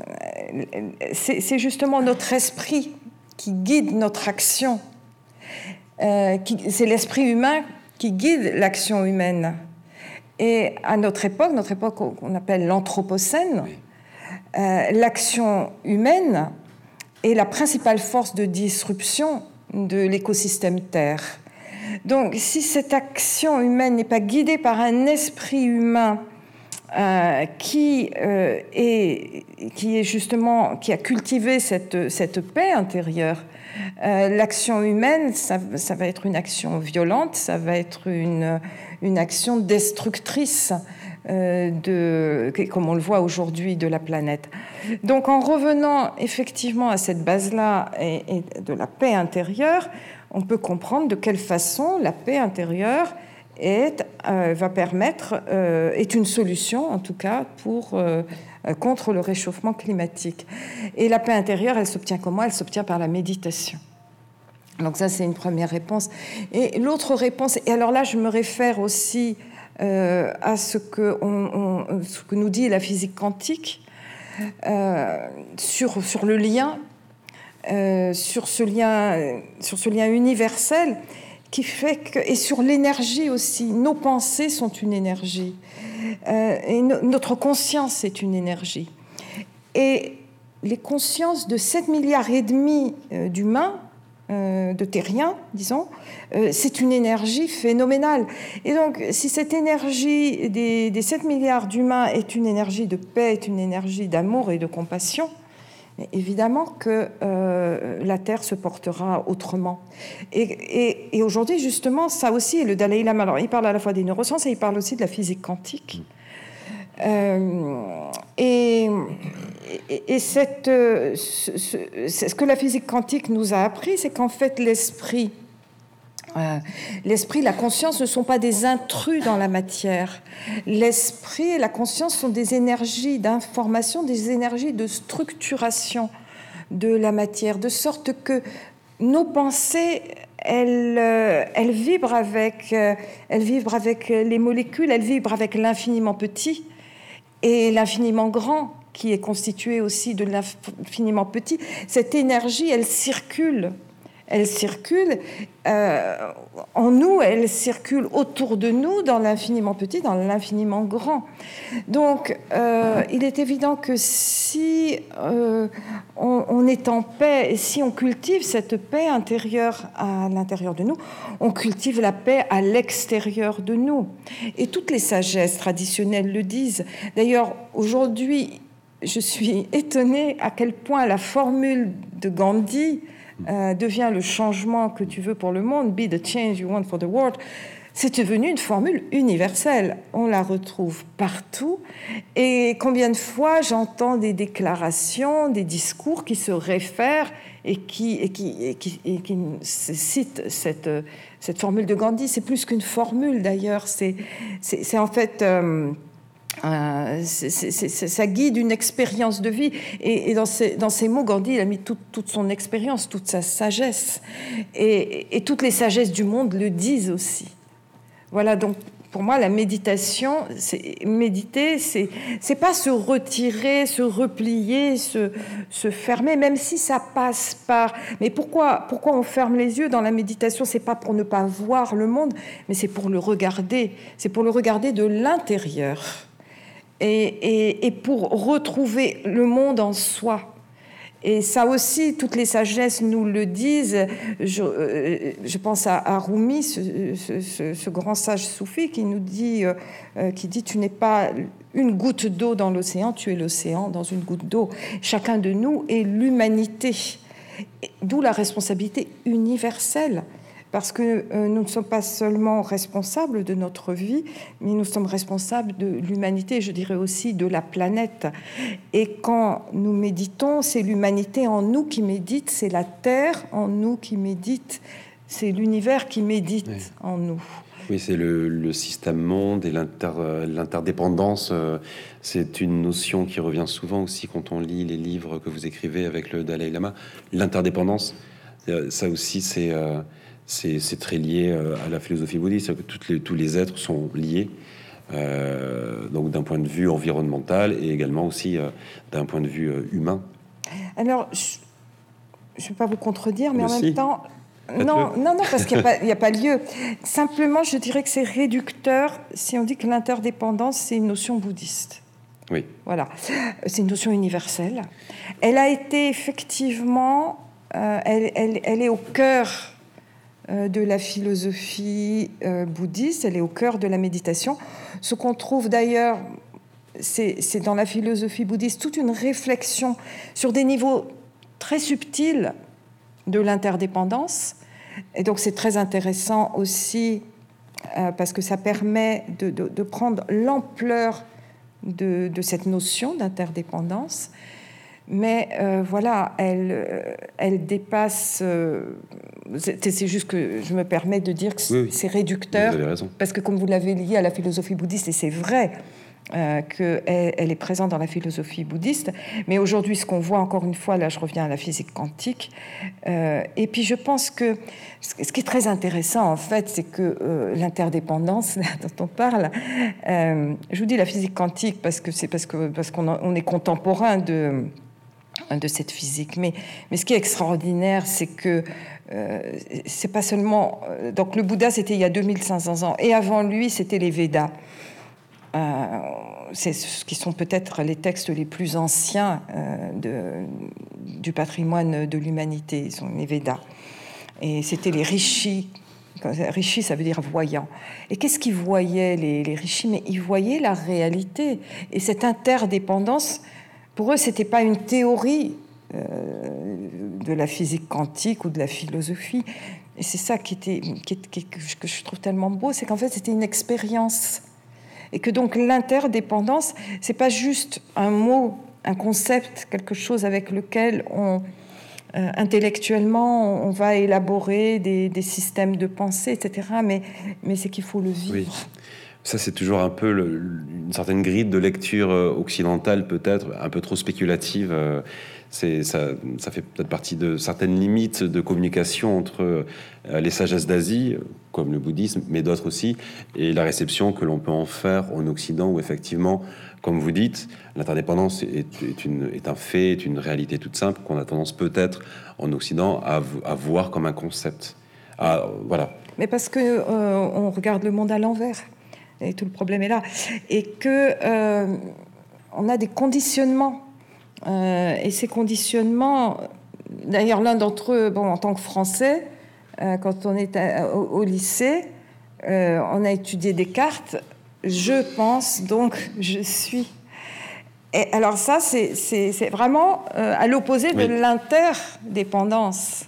c'est, c'est justement notre esprit qui guide notre action, euh, qui... c'est l'esprit humain qui guide l'action humaine. Et à notre époque, notre époque qu'on appelle l'Anthropocène, oui. euh, l'action humaine est la principale force de disruption de l'écosystème Terre. Donc, si cette action humaine n'est pas guidée par un esprit humain euh, qui, euh, est, qui est justement qui a cultivé cette, cette paix intérieure, euh, l'action humaine, ça, ça va être une action violente, ça va être une une action destructrice euh, de, comme on le voit aujourd'hui, de la planète. Donc en revenant effectivement à cette base-là et, et de la paix intérieure, on peut comprendre de quelle façon la paix intérieure est, euh, va permettre, euh, est une solution en tout cas pour, euh, contre le réchauffement climatique. Et la paix intérieure, elle s'obtient comment ? Elle s'obtient par la méditation. Donc ça, c'est une première réponse. Et l'autre réponse, et alors là, je me réfère aussi euh, à ce que, on, on, ce que nous dit la physique quantique euh, sur, sur le lien, euh, sur ce lien, sur ce lien universel qui fait que, et sur l'énergie aussi. Nos pensées sont une énergie, euh, et no, notre conscience est une énergie. Et les consciences de sept milliards et demi euh, d'humains, Euh, de terriens, disons, euh, c'est une énergie phénoménale. Et donc, si cette énergie des, des sept milliards d'humains est une énergie de paix, est une énergie d'amour et de compassion, évidemment que euh, la Terre se portera autrement. Et, et, et aujourd'hui, justement, ça aussi, le Dalai Lama, alors, il parle à la fois des neurosciences et il parle aussi de la physique quantique. Euh, et, et, et cette, ce, ce, ce que la physique quantique nous a appris, c'est qu'en fait l'esprit, euh, l'esprit, la conscience ne sont pas des intrus dans la matière. L'esprit et la conscience sont des énergies d'information, des énergies de structuration de la matière, de sorte que nos pensées, elles, elles vibrent avec, elles vibrent avec les molécules, elles vibrent avec l'infiniment petit et l'infiniment grand, qui est constitué aussi de l'infiniment petit. Cette énergie, elle circule. Elle circule euh, en nous, elle circule autour de nous, dans l'infiniment petit, dans l'infiniment grand. Donc, euh, il est évident que si euh, on, on est en paix, et si on cultive cette paix intérieure à l'intérieur de nous, on cultive la paix à l'extérieur de nous. Et toutes les sagesses traditionnelles le disent. D'ailleurs, aujourd'hui, je suis étonnée à quel point la formule de Gandhi Euh, devient le changement que tu veux pour le monde, be the change you want for the world. C'est devenu une formule universelle. On la retrouve partout. Et combien de fois j'entends des déclarations, des discours qui se réfèrent et qui, et qui, et qui, et qui citent cette, cette formule de Gandhi. C'est plus qu'une formule, d'ailleurs. C'est, c'est, c'est en fait... Euh, Euh, c'est, c'est, c'est, ça guide une expérience de vie. Et, et dans, ces, dans ces mots, Gandhi, il a mis tout, toute son expérience, toute sa sagesse. Et, et toutes les sagesses du monde le disent aussi. Voilà, donc pour moi, la méditation, c'est, méditer, c'est, c'est pas se retirer, se replier, se, se fermer, même si ça passe par... Mais pourquoi, pourquoi on ferme les yeux dans la méditation ? C'est pas pour ne pas voir le monde, mais c'est pour le regarder. C'est pour le regarder de l'intérieur. Et, et, et pour retrouver le monde en soi. Et ça aussi, toutes les sagesses nous le disent. Je, euh, je pense à, à Rumi, ce, ce, ce grand sage soufi qui nous dit, euh, qui dit « Tu n'es pas une goutte d'eau dans l'océan, tu es l'océan dans une goutte d'eau ». Chacun de nous est l'humanité, d'où la responsabilité universelle. Parce que euh, nous ne sommes pas seulement responsables de notre vie, mais nous sommes responsables de l'humanité, je dirais aussi de la planète. Et quand nous méditons, c'est l'humanité en nous qui médite, c'est la Terre en nous qui médite, c'est l'univers qui médite oui. en nous. Oui, c'est le, le système monde et l'inter, l'interdépendance. Euh, c'est une notion qui revient souvent aussi quand on lit les livres que vous écrivez avec le Dalai Lama. L'interdépendance, ça aussi, c'est... Euh, C'est, c'est très lié à la philosophie bouddhiste, que toutes les, tous les êtres sont liés, euh, donc d'un point de vue environnemental et également aussi euh, d'un point de vue euh, humain. Alors, je ne vais pas vous contredire, mais, mais en si. même temps, non, non, non, parce qu'il n'y a, a pas lieu. Simplement, je dirais que c'est réducteur si on dit que l'interdépendance, c'est une notion bouddhiste. Oui. Voilà, c'est une notion universelle. Elle a été effectivement, euh, elle, elle, elle est au cœur de la philosophie euh, bouddhiste, elle est au cœur de la méditation. Ce qu'on trouve d'ailleurs, c'est, c'est dans la philosophie bouddhiste toute une réflexion sur des niveaux très subtils de l'interdépendance. Et donc c'est très intéressant aussi euh, parce que ça permet de, de, de prendre l'ampleur de, de cette notion d'interdépendance. Mais euh, voilà, elle, elle dépasse... Euh, c'est, c'est juste que je me permets de dire que oui, oui. c'est réducteur. Vous avez raison. Parce que comme vous l'avez lié à la philosophie bouddhiste, et c'est vrai euh, qu'elle elle est présente dans la philosophie bouddhiste, mais aujourd'hui, ce qu'on voit, encore une fois, là je reviens à la physique quantique, euh, et puis je pense que ce qui est très intéressant, en fait, c'est que euh, l'interdépendance là, dont on parle, euh, je vous dis la physique quantique parce, que c'est parce, que, parce qu'on on est contemporain de... de cette physique. Mais, mais ce qui est extraordinaire, c'est que euh, c'est pas seulement... Donc le Bouddha, c'était il y a deux mille cinq cents ans, et avant lui, c'était les Védas. Euh, c'est ce qui sont peut-être les textes les plus anciens euh, de, du patrimoine de l'humanité, ils sont les Védas. Et c'était les rishis. Rishi, ça veut dire voyant. Et qu'est-ce qu'ils voyaient, les, les rishis? Mais ils voyaient la réalité. Et cette interdépendance... Pour eux, ce n'était pas une théorie euh, de la physique quantique ou de la philosophie. Et c'est ça qui était, qui, qui, que je trouve tellement beau, c'est qu'en fait, c'était une expérience. Et que donc l'interdépendance, ce n'est pas juste un mot, un concept, quelque chose avec lequel on, euh, intellectuellement, on va élaborer des, des systèmes de pensée, et cetera. Mais, mais c'est qu'il faut le vivre. Oui. Ça, c'est toujours un peu le, une certaine grille de lecture occidentale, peut-être, un peu trop spéculative. C'est, ça, ça fait peut-être partie de certaines limites de communication entre les sagesses d'Asie, comme le bouddhisme, mais d'autres aussi, et la réception que l'on peut en faire en Occident, où effectivement, comme vous dites, l'interdépendance est, est, une, est un fait, est une réalité toute simple, qu'on a tendance peut-être en Occident à, à voir comme un concept. À, voilà. Mais parce qu'on euh, regarde le monde à l'envers. Et tout le problème est là. Et que euh, on a des conditionnements. Euh, et ces conditionnements, d'ailleurs, l'un d'entre eux, bon, en tant que Français, euh, quand on est à, au, au lycée, euh, on a étudié Descartes. Je pense, donc je suis. Et alors ça, c'est, c'est, c'est vraiment euh, à l'opposé oui. de l'interdépendance.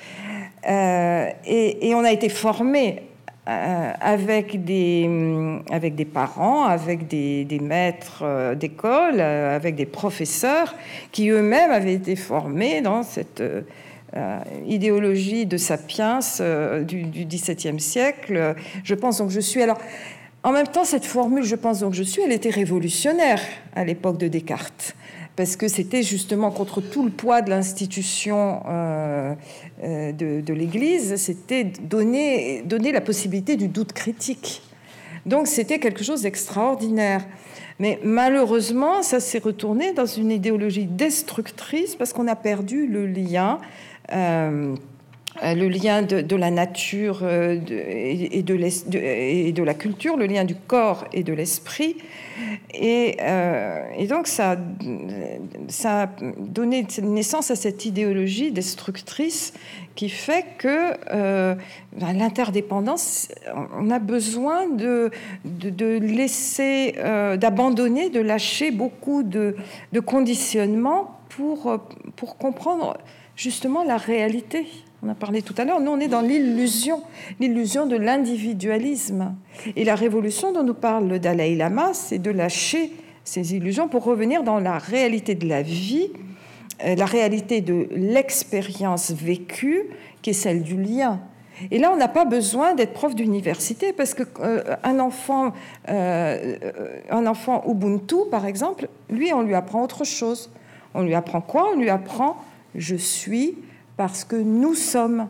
Euh, et, et on a été formés Euh, avec, des, avec des parents, avec des, des maîtres euh, d'école, euh, avec des professeurs qui eux-mêmes avaient été formés dans cette euh, idéologie de Sapiens euh, du, du dix-septième siècle. Je pense donc je suis... Alors, en même temps, cette formule, je pense donc je suis, elle était révolutionnaire à l'époque de Descartes, parce que c'était justement contre tout le poids de l'institution euh, euh, de, de l'Église, c'était donner, donner la possibilité du doute critique. Donc c'était quelque chose d'extraordinaire. Mais malheureusement, ça s'est retourné dans une idéologie destructrice parce qu'on a perdu le lien... Euh, le lien de, de la nature euh, de, et, de de, et de la culture, le lien du corps et de l'esprit. Et, euh, et donc, ça, ça a donné naissance à cette idéologie destructrice qui fait que euh, l'interdépendance, on a besoin de, de, de laisser, euh, d'abandonner, de lâcher beaucoup de, de conditionnements pour, pour comprendre justement la réalité. On a parlé tout à l'heure, nous on est dans l'illusion, l'illusion de l'individualisme. Et la révolution dont nous parle le Dalai Lama, c'est de lâcher ces illusions pour revenir dans la réalité de la vie, euh, la réalité de l'expérience vécue, qui est celle du lien. Et là, on n'a pas besoin d'être prof d'université, parce qu'un euh, enfant, euh, un enfant Ubuntu, par exemple, lui, on lui apprend autre chose. On lui apprend quoi? On lui apprend « je suis » parce que nous sommes.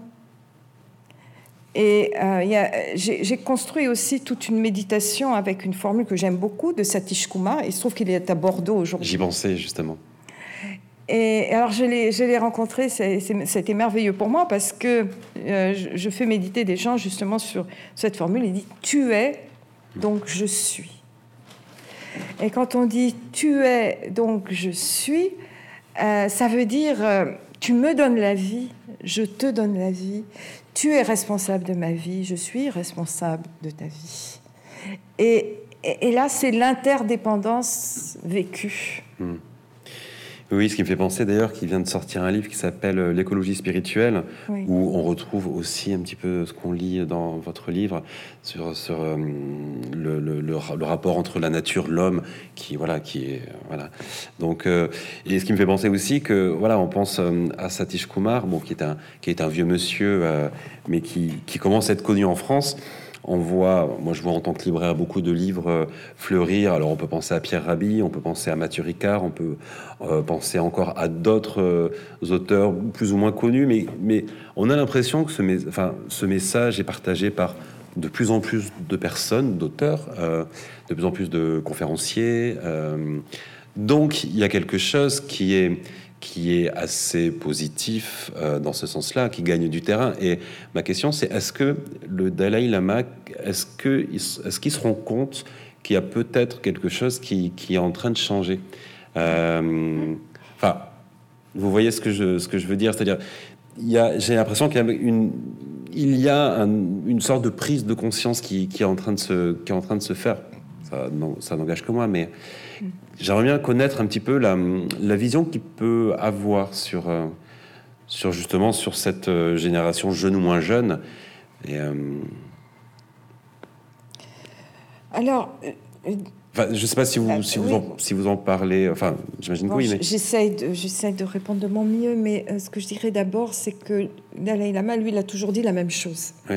Et euh, y a, j'ai, j'ai construit aussi toute une méditation avec une formule que j'aime beaucoup de Satish Kumar. Il se trouve qu'il est à Bordeaux aujourd'hui. J'y pensais, justement. Et alors, je l'ai, je l'ai rencontré, c'est, c'est, c'était merveilleux pour moi parce que euh, je, je fais méditer des gens justement sur cette formule. Il dit « tu es, donc je suis ». Et quand on dit « tu es, donc je suis euh, », ça veut dire... Euh, tu me donnes la vie, je te donne la vie. Tu es responsable de ma vie, je suis responsable de ta vie. Et, et, et là, c'est l'interdépendance vécue. Mmh. Oui, ce qui me fait penser d'ailleurs qu'il vient de sortir un livre qui s'appelle L'écologie spirituelle, oui. où on retrouve aussi un petit peu ce qu'on lit dans votre livre sur, sur euh, le, le, le, le rapport entre la nature, l'homme, qui voilà, qui est voilà. Donc, euh, et ce qui me fait penser aussi que voilà, on pense euh, à Satish Kumar, bon, qui est un qui est un vieux monsieur, euh, mais qui qui commence à être connu en France. On voit, moi je vois en tant que libraire beaucoup de livres fleurir. Alors on peut penser à Pierre Rabhi, on peut penser à Mathieu Ricard, on peut euh, penser encore à d'autres euh, auteurs plus ou moins connus, mais, mais on a l'impression que ce, mes, enfin, ce message est partagé par de plus en plus de personnes, d'auteurs, euh, de plus en plus de conférenciers. Euh, donc il y a quelque chose qui est... qui est assez positif euh, dans ce sens-là, qui gagne du terrain. Et ma question, c'est est-ce que le Dalai Lama, est-ce que, est-ce qu'il se rend compte qu'il y a peut-être quelque chose qui, qui est en train de changer? euh, Enfin, vous voyez ce que je, ce que je veux dire, c'est-à-dire, il y a, j'ai l'impression qu'il y a une, il y a un, une sorte de prise de conscience qui, qui est en train de se, qui est en train de se faire. Ça, non, ça n'engage que moi, mais j'aimerais bien connaître un petit peu la, la vision qu'il peut avoir sur, euh, sur justement sur cette euh, génération jeune ou moins jeune. Et, euh... Alors, euh, enfin, je ne sais pas si vous, euh, si, vous oui. en, si vous en parlez. Enfin, j'imagine bon, que oui. Mais... J'essaie de, j'essaie de répondre de mon mieux, mais euh, ce que je dirais d'abord, c'est que Dalai Lama, lui, il a toujours dit la même chose. Oui.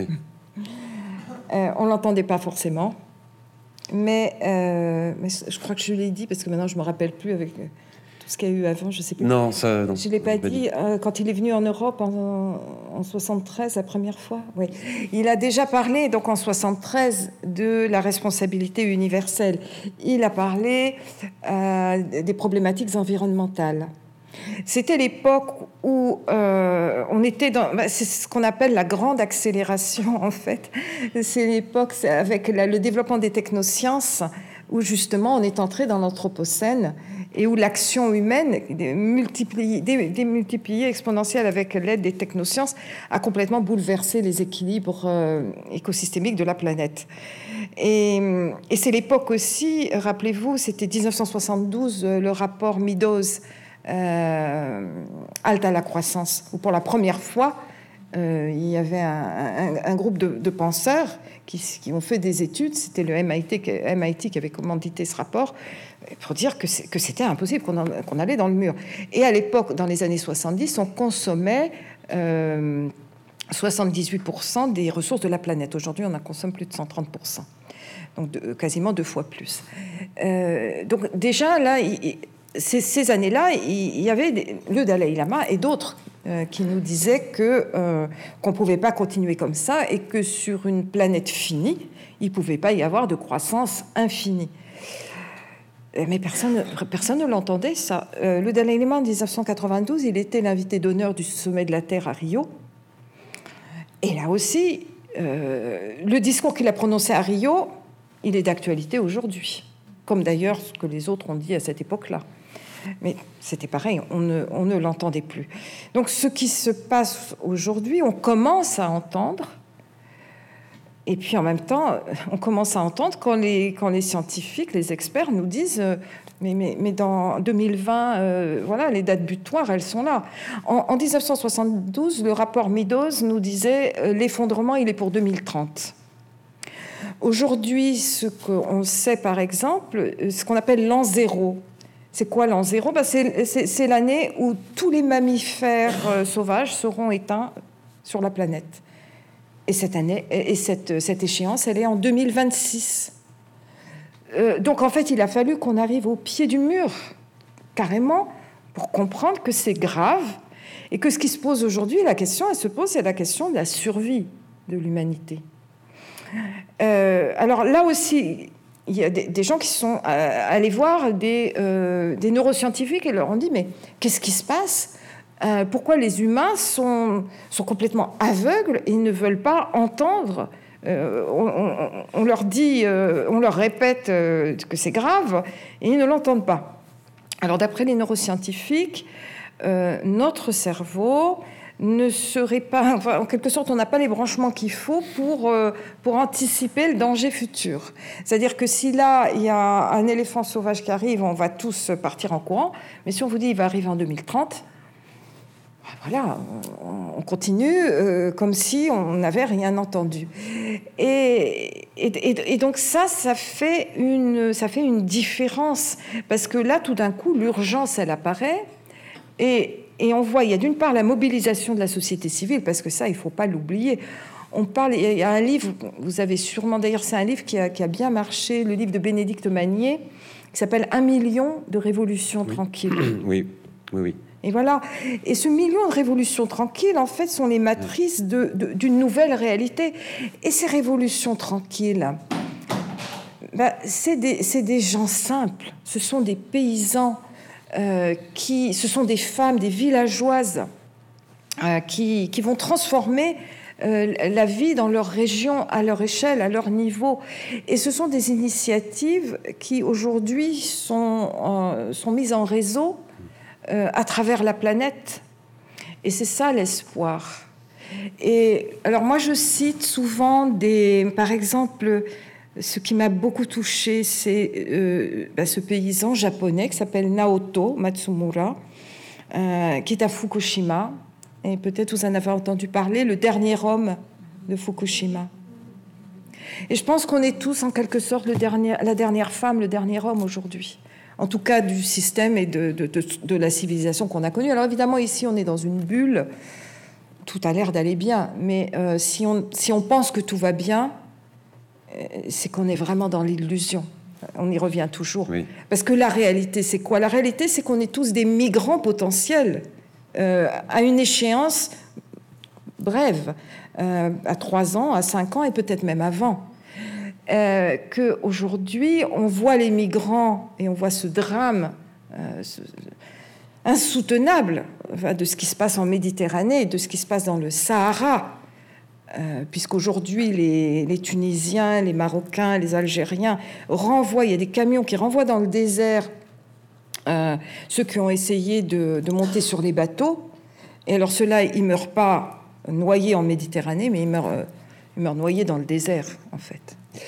Euh, on ne l'entendait pas forcément. Mais, euh, mais je crois que je l'ai dit, parce que maintenant je ne me rappelle plus avec tout ce qu'il y a eu avant, je ne sais plus. Non, ça... Non, je ne l'ai pas dit. dit. Euh, quand il est venu en Europe en, en soixante-treize, la première fois, oui. Il a déjà parlé, donc en soixante-treize, de la responsabilité universelle. Il a parlé euh, des problématiques environnementales. C'était l'époque où euh, on était dans... Bah, c'est ce qu'on appelle la grande accélération, en fait. C'est l'époque c'est avec la, le développement des technosciences où, justement, on est entré dans l'anthropocène et où l'action humaine, démultipliée, démultipliée exponentielle avec l'aide des technosciences, a complètement bouleversé les équilibres euh, écosystémiques de la planète. Et, et c'est l'époque aussi, rappelez-vous, c'était dix-neuf cent soixante-douze, le rapport Meadows, Euh, halte à la croissance, où pour la première fois, euh, il y avait un, un, un groupe de, de penseurs qui, qui ont fait des études. C'était le M I T, M I T qui avait commandité ce rapport pour dire que, c'est, que c'était impossible, qu'on, en, qu'on allait dans le mur. Et à l'époque, dans les années soixante-dix, on consommait euh, soixante-dix-huit pour cent des ressources de la planète. Aujourd'hui, on en consomme plus de cent trente pour cent, donc de, quasiment deux fois plus. Euh, donc déjà, là... Il, Ces, ces années-là, il y avait des, le Dalai Lama et d'autres euh, qui nous disaient que, euh, qu'on ne pouvait pas continuer comme ça et que sur une planète finie, il ne pouvait pas y avoir de croissance infinie. Mais personne, personne ne l'entendait, ça. Euh, le Dalai Lama, en dix-neuf cent quatre-vingt-douze, il était l'invité d'honneur du sommet de la Terre à Rio. Et là aussi, euh, le discours qu'il a prononcé à Rio, il est d'actualité aujourd'hui, comme d'ailleurs ce que les autres ont dit à cette époque-là. Mais c'était pareil, on ne, on ne l'entendait plus. Donc ce qui se passe aujourd'hui, on commence à entendre, et puis en même temps, on commence à entendre quand les, quand les scientifiques, les experts nous disent euh, mais, mais, mais dans deux mille vingt, euh, voilà, les dates butoirs, elles sont là. En, en dix-neuf cent soixante-douze, le rapport Meadows nous disait euh, l'effondrement, il est pour deux mille trente. Aujourd'hui, ce qu'on sait, par exemple, ce qu'on appelle l'an zéro. C'est quoi l'an zéro? Ben c'est, c'est, c'est l'année où tous les mammifères euh, sauvages seront éteints sur la planète. Et cette année, et cette, cette échéance, elle est en deux mille vingt-six. Euh, donc, en fait, il a fallu qu'on arrive au pied du mur, carrément, pour comprendre que c'est grave et que ce qui se pose aujourd'hui, la question, elle se pose, c'est la question de la survie de l'humanité. Euh, alors là aussi, il y a des, des gens qui sont allés voir des, euh, des neuroscientifiques et leur ont dit mais qu'est-ce qui se passe? euh, Pourquoi les humains sont, sont complètement aveugles et ne veulent pas entendre? euh, on, on, on leur dit, euh, on leur répète euh, que c'est grave et ils ne l'entendent pas. Alors d'après les neuroscientifiques, euh, notre cerveau ne serait pas... Enfin, en quelque sorte, on n'a pas les branchements qu'il faut pour, euh, pour anticiper le danger futur. C'est-à-dire que si là, il y a un éléphant sauvage qui arrive, on va tous partir en courant. Mais si on vous dit qu'il va arriver en deux mille trente, voilà, on continue euh, comme si on n'avait rien entendu. Et, et, et donc ça, ça fait, une, ça fait une différence. Parce que là, tout d'un coup, l'urgence, elle apparaît. Et, et on voit, il y a d'une part la mobilisation de la société civile, parce que ça, il ne faut pas l'oublier. On parle, il y a un livre, vous avez sûrement, d'ailleurs, c'est un livre qui a, qui a bien marché, le livre de Bénédicte Magnier, qui s'appelle « Un million de révolutions oui. tranquilles ». Oui, oui, oui. Et voilà. Et ce million de révolutions tranquilles, en fait, sont les matrices de, de, d'une nouvelle réalité. Et ces révolutions tranquilles, ben, c'est, des, c'est des gens simples. Ce sont des paysans, euh, qui, ce sont des femmes, des villageoises euh, qui, qui vont transformer euh, la vie dans leur région, à leur échelle, à leur niveau. Et ce sont des initiatives qui, aujourd'hui, sont, euh, sont mises en réseau Euh, à travers la planète. Et c'est ça l'espoir. Et alors moi, je cite souvent des... Par exemple, ce qui m'a beaucoup touchée, c'est euh, bah, ce paysan japonais qui s'appelle Naoto Matsumura, euh, qui est à Fukushima. Et peut-être vous en avez entendu parler, le dernier homme de Fukushima. Et je pense qu'on est tous, en quelque sorte, le dernier, la dernière femme, le dernier homme aujourd'hui. En tout cas du système et de, de, de, de la civilisation qu'on a connue. Alors évidemment, ici, on est dans une bulle, tout a l'air d'aller bien, mais euh, si, on, si on pense que tout va bien, euh, c'est qu'on est vraiment dans l'illusion. On y revient toujours. Oui. Parce que la réalité, c'est quoi ? La réalité, c'est qu'on est tous des migrants potentiels euh, à une échéance brève, euh, à trois ans, à cinq ans et peut-être même avant. Euh, qu'aujourd'hui, on voit les migrants et on voit ce drame euh, ce, insoutenable enfin, de ce qui se passe en Méditerranée, de ce qui se passe dans le Sahara, euh, puisqu'aujourd'hui, les, les Tunisiens, les Marocains, les Algériens renvoient, il y a des camions qui renvoient dans le désert euh, ceux qui ont essayé de, de monter sur les bateaux. Et alors, ceux-là, ils ne meurent pas noyés en Méditerranée, mais ils meurent, euh, ils meurent noyés dans le désert, en fait.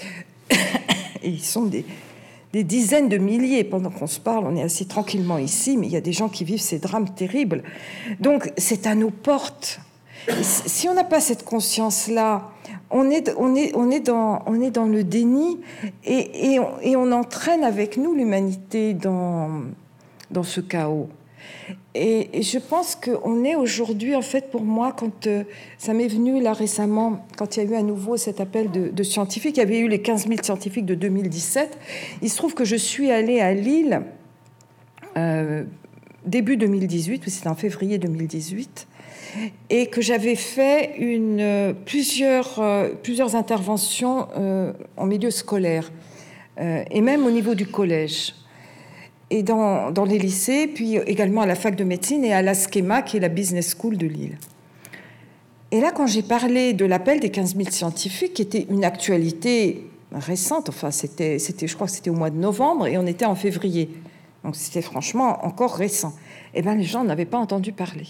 Et ils sont des, des dizaines de milliers. Pendant qu'on se parle, on est assis tranquillement ici, mais il y a des gens qui vivent ces drames terribles. Donc, c'est à nos portes. Et si on n'a pas cette conscience-là, on est, on est, on est, dans, on est dans le déni et, et, on, et on entraîne avec nous l'humanité dans, dans ce chaos. Et, et je pense qu'on est aujourd'hui, en fait, pour moi, quand euh, ça m'est venu là récemment, quand il y a eu à nouveau cet appel de, de scientifiques, il y avait eu les quinze mille scientifiques de deux mille dix-sept. Il se trouve que je suis allée à Lille euh, début deux mille dix-huit, c'était en février deux mille dix-huit, et que j'avais fait une, euh, plusieurs, euh, plusieurs interventions euh, en milieu scolaire, euh, et même au niveau du collège. Et dans, dans les lycées, puis également à la fac de médecine et à l'ASCEMA, qui est la Business School de Lille. Et là, quand j'ai parlé de l'appel des quinze mille scientifiques, qui était une actualité récente, enfin, c'était, c'était, je crois que c'était au mois de novembre, et on était en février. Donc, c'était franchement encore récent. Eh bien, les gens n'avaient pas entendu parler.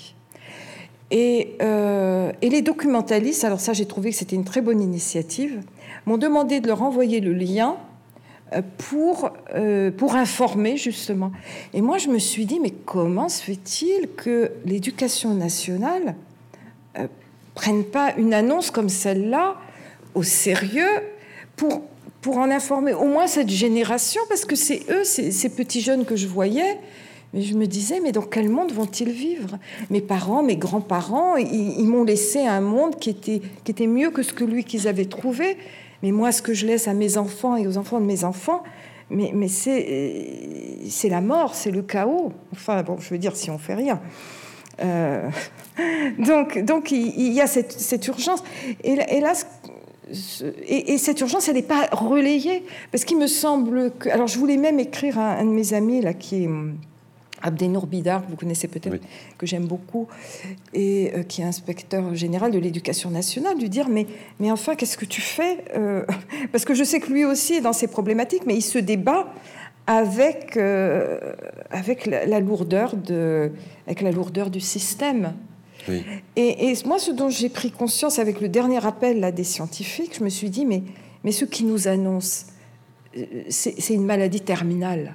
Et, euh, et les documentalistes, alors ça, j'ai trouvé que c'était une très bonne initiative, m'ont demandé de leur envoyer le lien Pour, euh, pour informer, justement. Et moi, je me suis dit, mais comment se fait-il que l'éducation nationale euh, prenne pas une annonce comme celle-là au sérieux pour, pour en informer au moins cette génération, parce que c'est eux, c'est, ces petits jeunes que je voyais, mais je me disais, mais dans quel monde vont-ils vivre ? Mes parents, mes grands-parents, ils, ils m'ont laissé un monde qui était, qui était mieux que ce que lui qu'ils avaient trouvé. Mais moi, ce que je laisse à mes enfants et aux enfants de mes enfants, mais, mais c'est, c'est la mort, c'est le chaos. Enfin, bon, je veux dire, si on fait rien. Euh, donc, donc, il, il y a cette, cette urgence. Et, et là, et, et cette urgence, elle n'est pas relayée. Parce qu'il me semble que... Alors, je voulais même écrire à un de mes amis, là, qui est... Abdenour Bidar, que vous connaissez peut-être, oui, que j'aime beaucoup, et euh, qui est inspecteur général de l'éducation nationale, lui dire mais, mais enfin, qu'est-ce que tu fais euh, parce que je sais que lui aussi est dans ces problématiques, mais il se débat avec, euh, avec la, la lourdeur de, avec la lourdeur du système. Oui. Et, et moi, ce dont j'ai pris conscience avec le dernier appel là, des scientifiques, je me suis dit, mais, mais ce qui nous annonce, c'est, c'est une maladie terminale.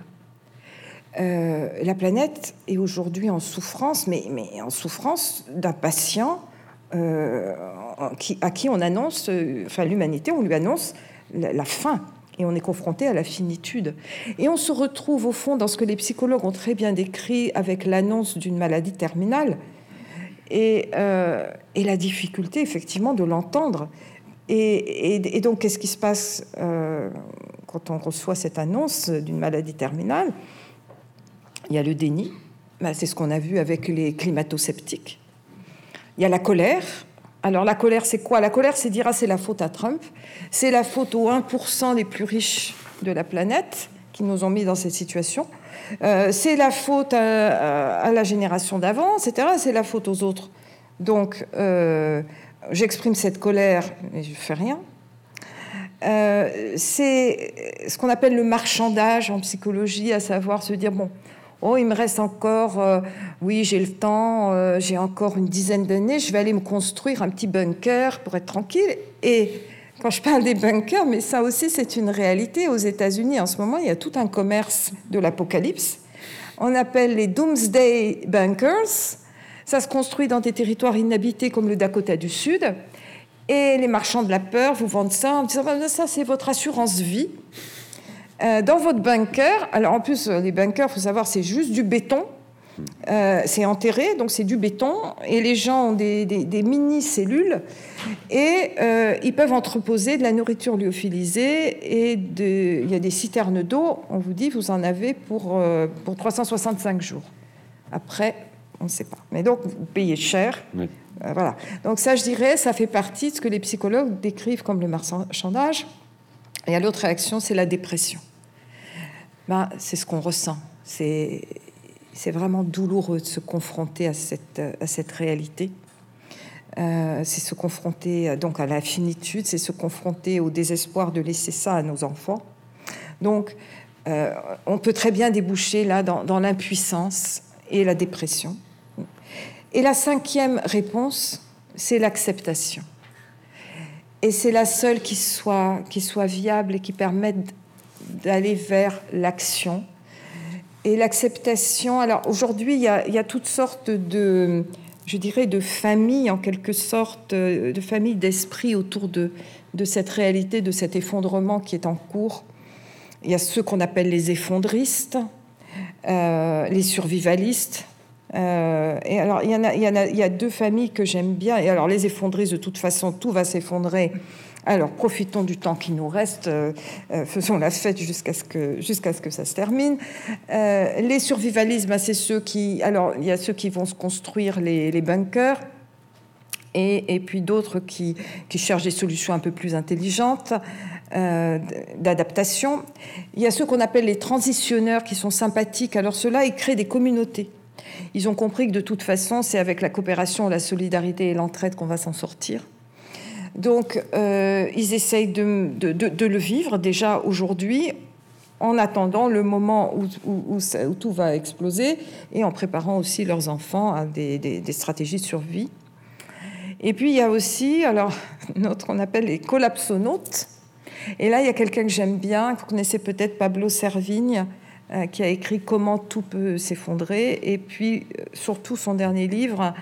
Euh, la planète est aujourd'hui en souffrance, mais, mais en souffrance d'un patient euh, qui, à qui on annonce, euh, enfin l'humanité, on lui annonce la, la fin. Et on est confronté à la finitude. Et on se retrouve au fond dans ce que les psychologues ont très bien décrit avec l'annonce d'une maladie terminale et, euh, et la difficulté effectivement de l'entendre. Et, et, et donc qu'est-ce qui se passe euh, quand on reçoit cette annonce d'une maladie terminale? Il y a le déni, ben, c'est ce qu'on a vu avec les climato-sceptiques. Il y a la colère. Alors la colère, c'est quoi? La colère, c'est dire ah, c'est la faute à Trump, c'est la faute aux un pour cent les plus riches de la planète qui nous ont mis dans cette situation, euh, c'est la faute à, à, à la génération d'avant, et cetera. C'est la faute aux autres. Donc euh, j'exprime cette colère, mais je ne fais rien. Euh, c'est ce qu'on appelle le marchandage en psychologie, à savoir se dire bon. Oh, il me reste encore, euh, oui, j'ai le temps, euh, j'ai encore une dizaine d'années, je vais aller me construire un petit bunker pour être tranquille. Et quand je parle des bunkers, mais ça aussi, c'est une réalité. Aux États-Unis, en ce moment, il y a tout un commerce de l'apocalypse. On appelle les Doomsday Bunkers. Ça se construit dans des territoires inhabités comme le Dakota du Sud. Et les marchands de la peur vous vendent ça en disant « ça, c'est votre assurance vie ». Euh, dans votre bunker, alors en plus, les bunkers, il faut savoir, c'est juste du béton. Euh, c'est enterré, donc c'est du béton. Et les gens ont des, des, des mini-cellules. Et euh, ils peuvent entreposer de la nourriture lyophilisée. Et de, il y a des citernes d'eau. On vous dit, vous en avez pour, euh, pour trois cent soixante-cinq jours. Après, on ne sait pas. Mais donc, vous payez cher. Oui. Euh, voilà. Donc ça, je dirais, ça fait partie de ce que les psychologues décrivent comme le marchandage. Et l'autre réaction, c'est la dépression. Ben, c'est ce qu'on ressent. C'est, c'est vraiment douloureux de se confronter à cette, à cette réalité. Euh, c'est se confronter donc à la finitude, c'est se confronter au désespoir de laisser ça à nos enfants. Donc, euh, on peut très bien déboucher là dans, dans l'impuissance et la dépression. Et la cinquième réponse, c'est l'acceptation. Et c'est la seule qui soit, qui soit viable et qui permette d'aller vers l'action. Et l'acceptation, alors aujourd'hui, il y a, il y a toutes sortes de, je dirais, de familles, en quelque sorte, de familles d'esprit autour de, de cette réalité, de cet effondrement qui est en cours. Il y a ceux qu'on appelle les effondristes, euh, les survivalistes. Euh, et alors, il y en a, il y en a, il y a deux familles que j'aime bien. Et alors, les effondristes, de toute façon, tout va s'effondrer. Alors, profitons du temps qui nous reste, euh, euh, faisons la fête jusqu'à ce que, jusqu'à ce que ça se termine. Euh, les survivalistes, ben, c'est ceux qui... Alors, il y a ceux qui vont se construire les, les bunkers, et, et puis d'autres qui, qui cherchent des solutions un peu plus intelligentes, euh, d'adaptation. Il y a ceux qu'on appelle les transitionneurs, qui sont sympathiques. Alors, ceux-là, ils créent des communautés. Ils ont compris que de toute façon, c'est avec la coopération, la solidarité et l'entraide qu'on va s'en sortir. Donc, euh, ils essayent de, de, de, de le vivre déjà aujourd'hui, en attendant le moment où, où, où, ça, où tout va exploser, et en préparant aussi leurs enfants à des, des, des stratégies de survie. Et puis, il y a aussi, alors, notre, on appelle les collapsonautes. Et là, il y a quelqu'un que j'aime bien, que vous connaissez peut-être, Pablo Servigne, euh, qui a écrit « Comment tout peut s'effondrer ». Et puis, surtout, son dernier livre...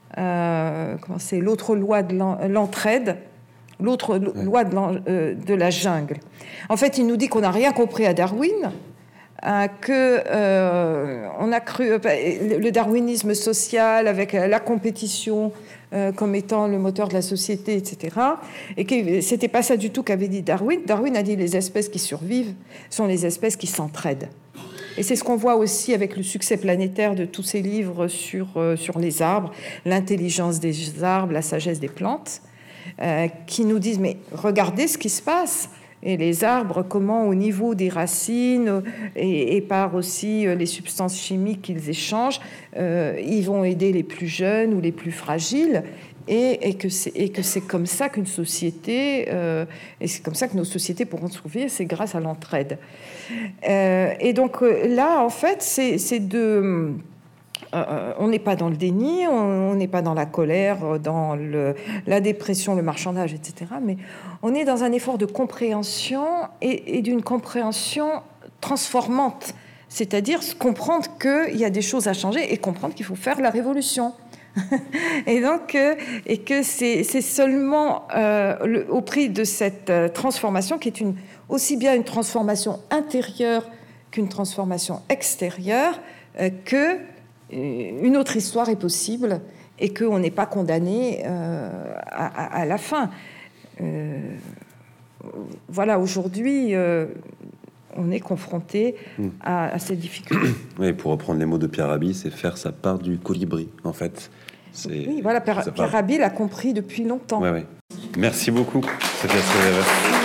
Euh, comment c'est, l'autre loi de l'entraide, l'autre ouais. loi de, euh, de la jungle. En fait, il nous dit qu'on n'a rien compris à Darwin, euh, que euh, on a cru euh, le darwinisme social avec la compétition euh, comme étant le moteur de la société, et cetera. Et que c'était pas ça du tout qu'avait dit Darwin. Darwin a dit les espèces qui survivent sont les espèces qui s'entraident. Et c'est ce qu'on voit aussi avec le succès planétaire de tous ces livres sur, euh, sur les arbres, l'intelligence des arbres, la sagesse des plantes, euh, qui nous disent, mais regardez ce qui se passe. Et les arbres, comment au niveau des racines et, et par aussi les substances chimiques qu'ils échangent, euh, ils vont aider les plus jeunes ou les plus fragiles. Et, et, que c'est, et que c'est comme ça qu'une société, euh, et c'est comme ça que nos sociétés pourront survivre, c'est grâce à l'entraide. Euh, et donc là, en fait, c'est, c'est de, Euh, on n'est pas dans le déni, on n'est pas dans la colère, dans le, la dépression, le marchandage, et cetera. Mais on est dans un effort de compréhension et, et d'une compréhension transformante. C'est-à-dire comprendre qu'il y a des choses à changer et comprendre qu'il faut faire la révolution. Et donc, euh, et que c'est, c'est seulement euh, le, au prix de cette euh, transformation, qui est une, aussi bien une transformation intérieure qu'une transformation extérieure, euh, que une autre histoire est possible et qu'on n'est pas condamné euh, à, à, à la fin. Euh, voilà, aujourd'hui, euh, on est confronté mmh. à, à ces difficultés. Oui, pour reprendre les mots de Pierre Rabhi, c'est faire sa part du colibri, en fait. C'est, oui, voilà, Pierre, Pierre Rabhi l'a compris depuis longtemps. Ouais, ouais. Merci beaucoup, Sophia Srivastava.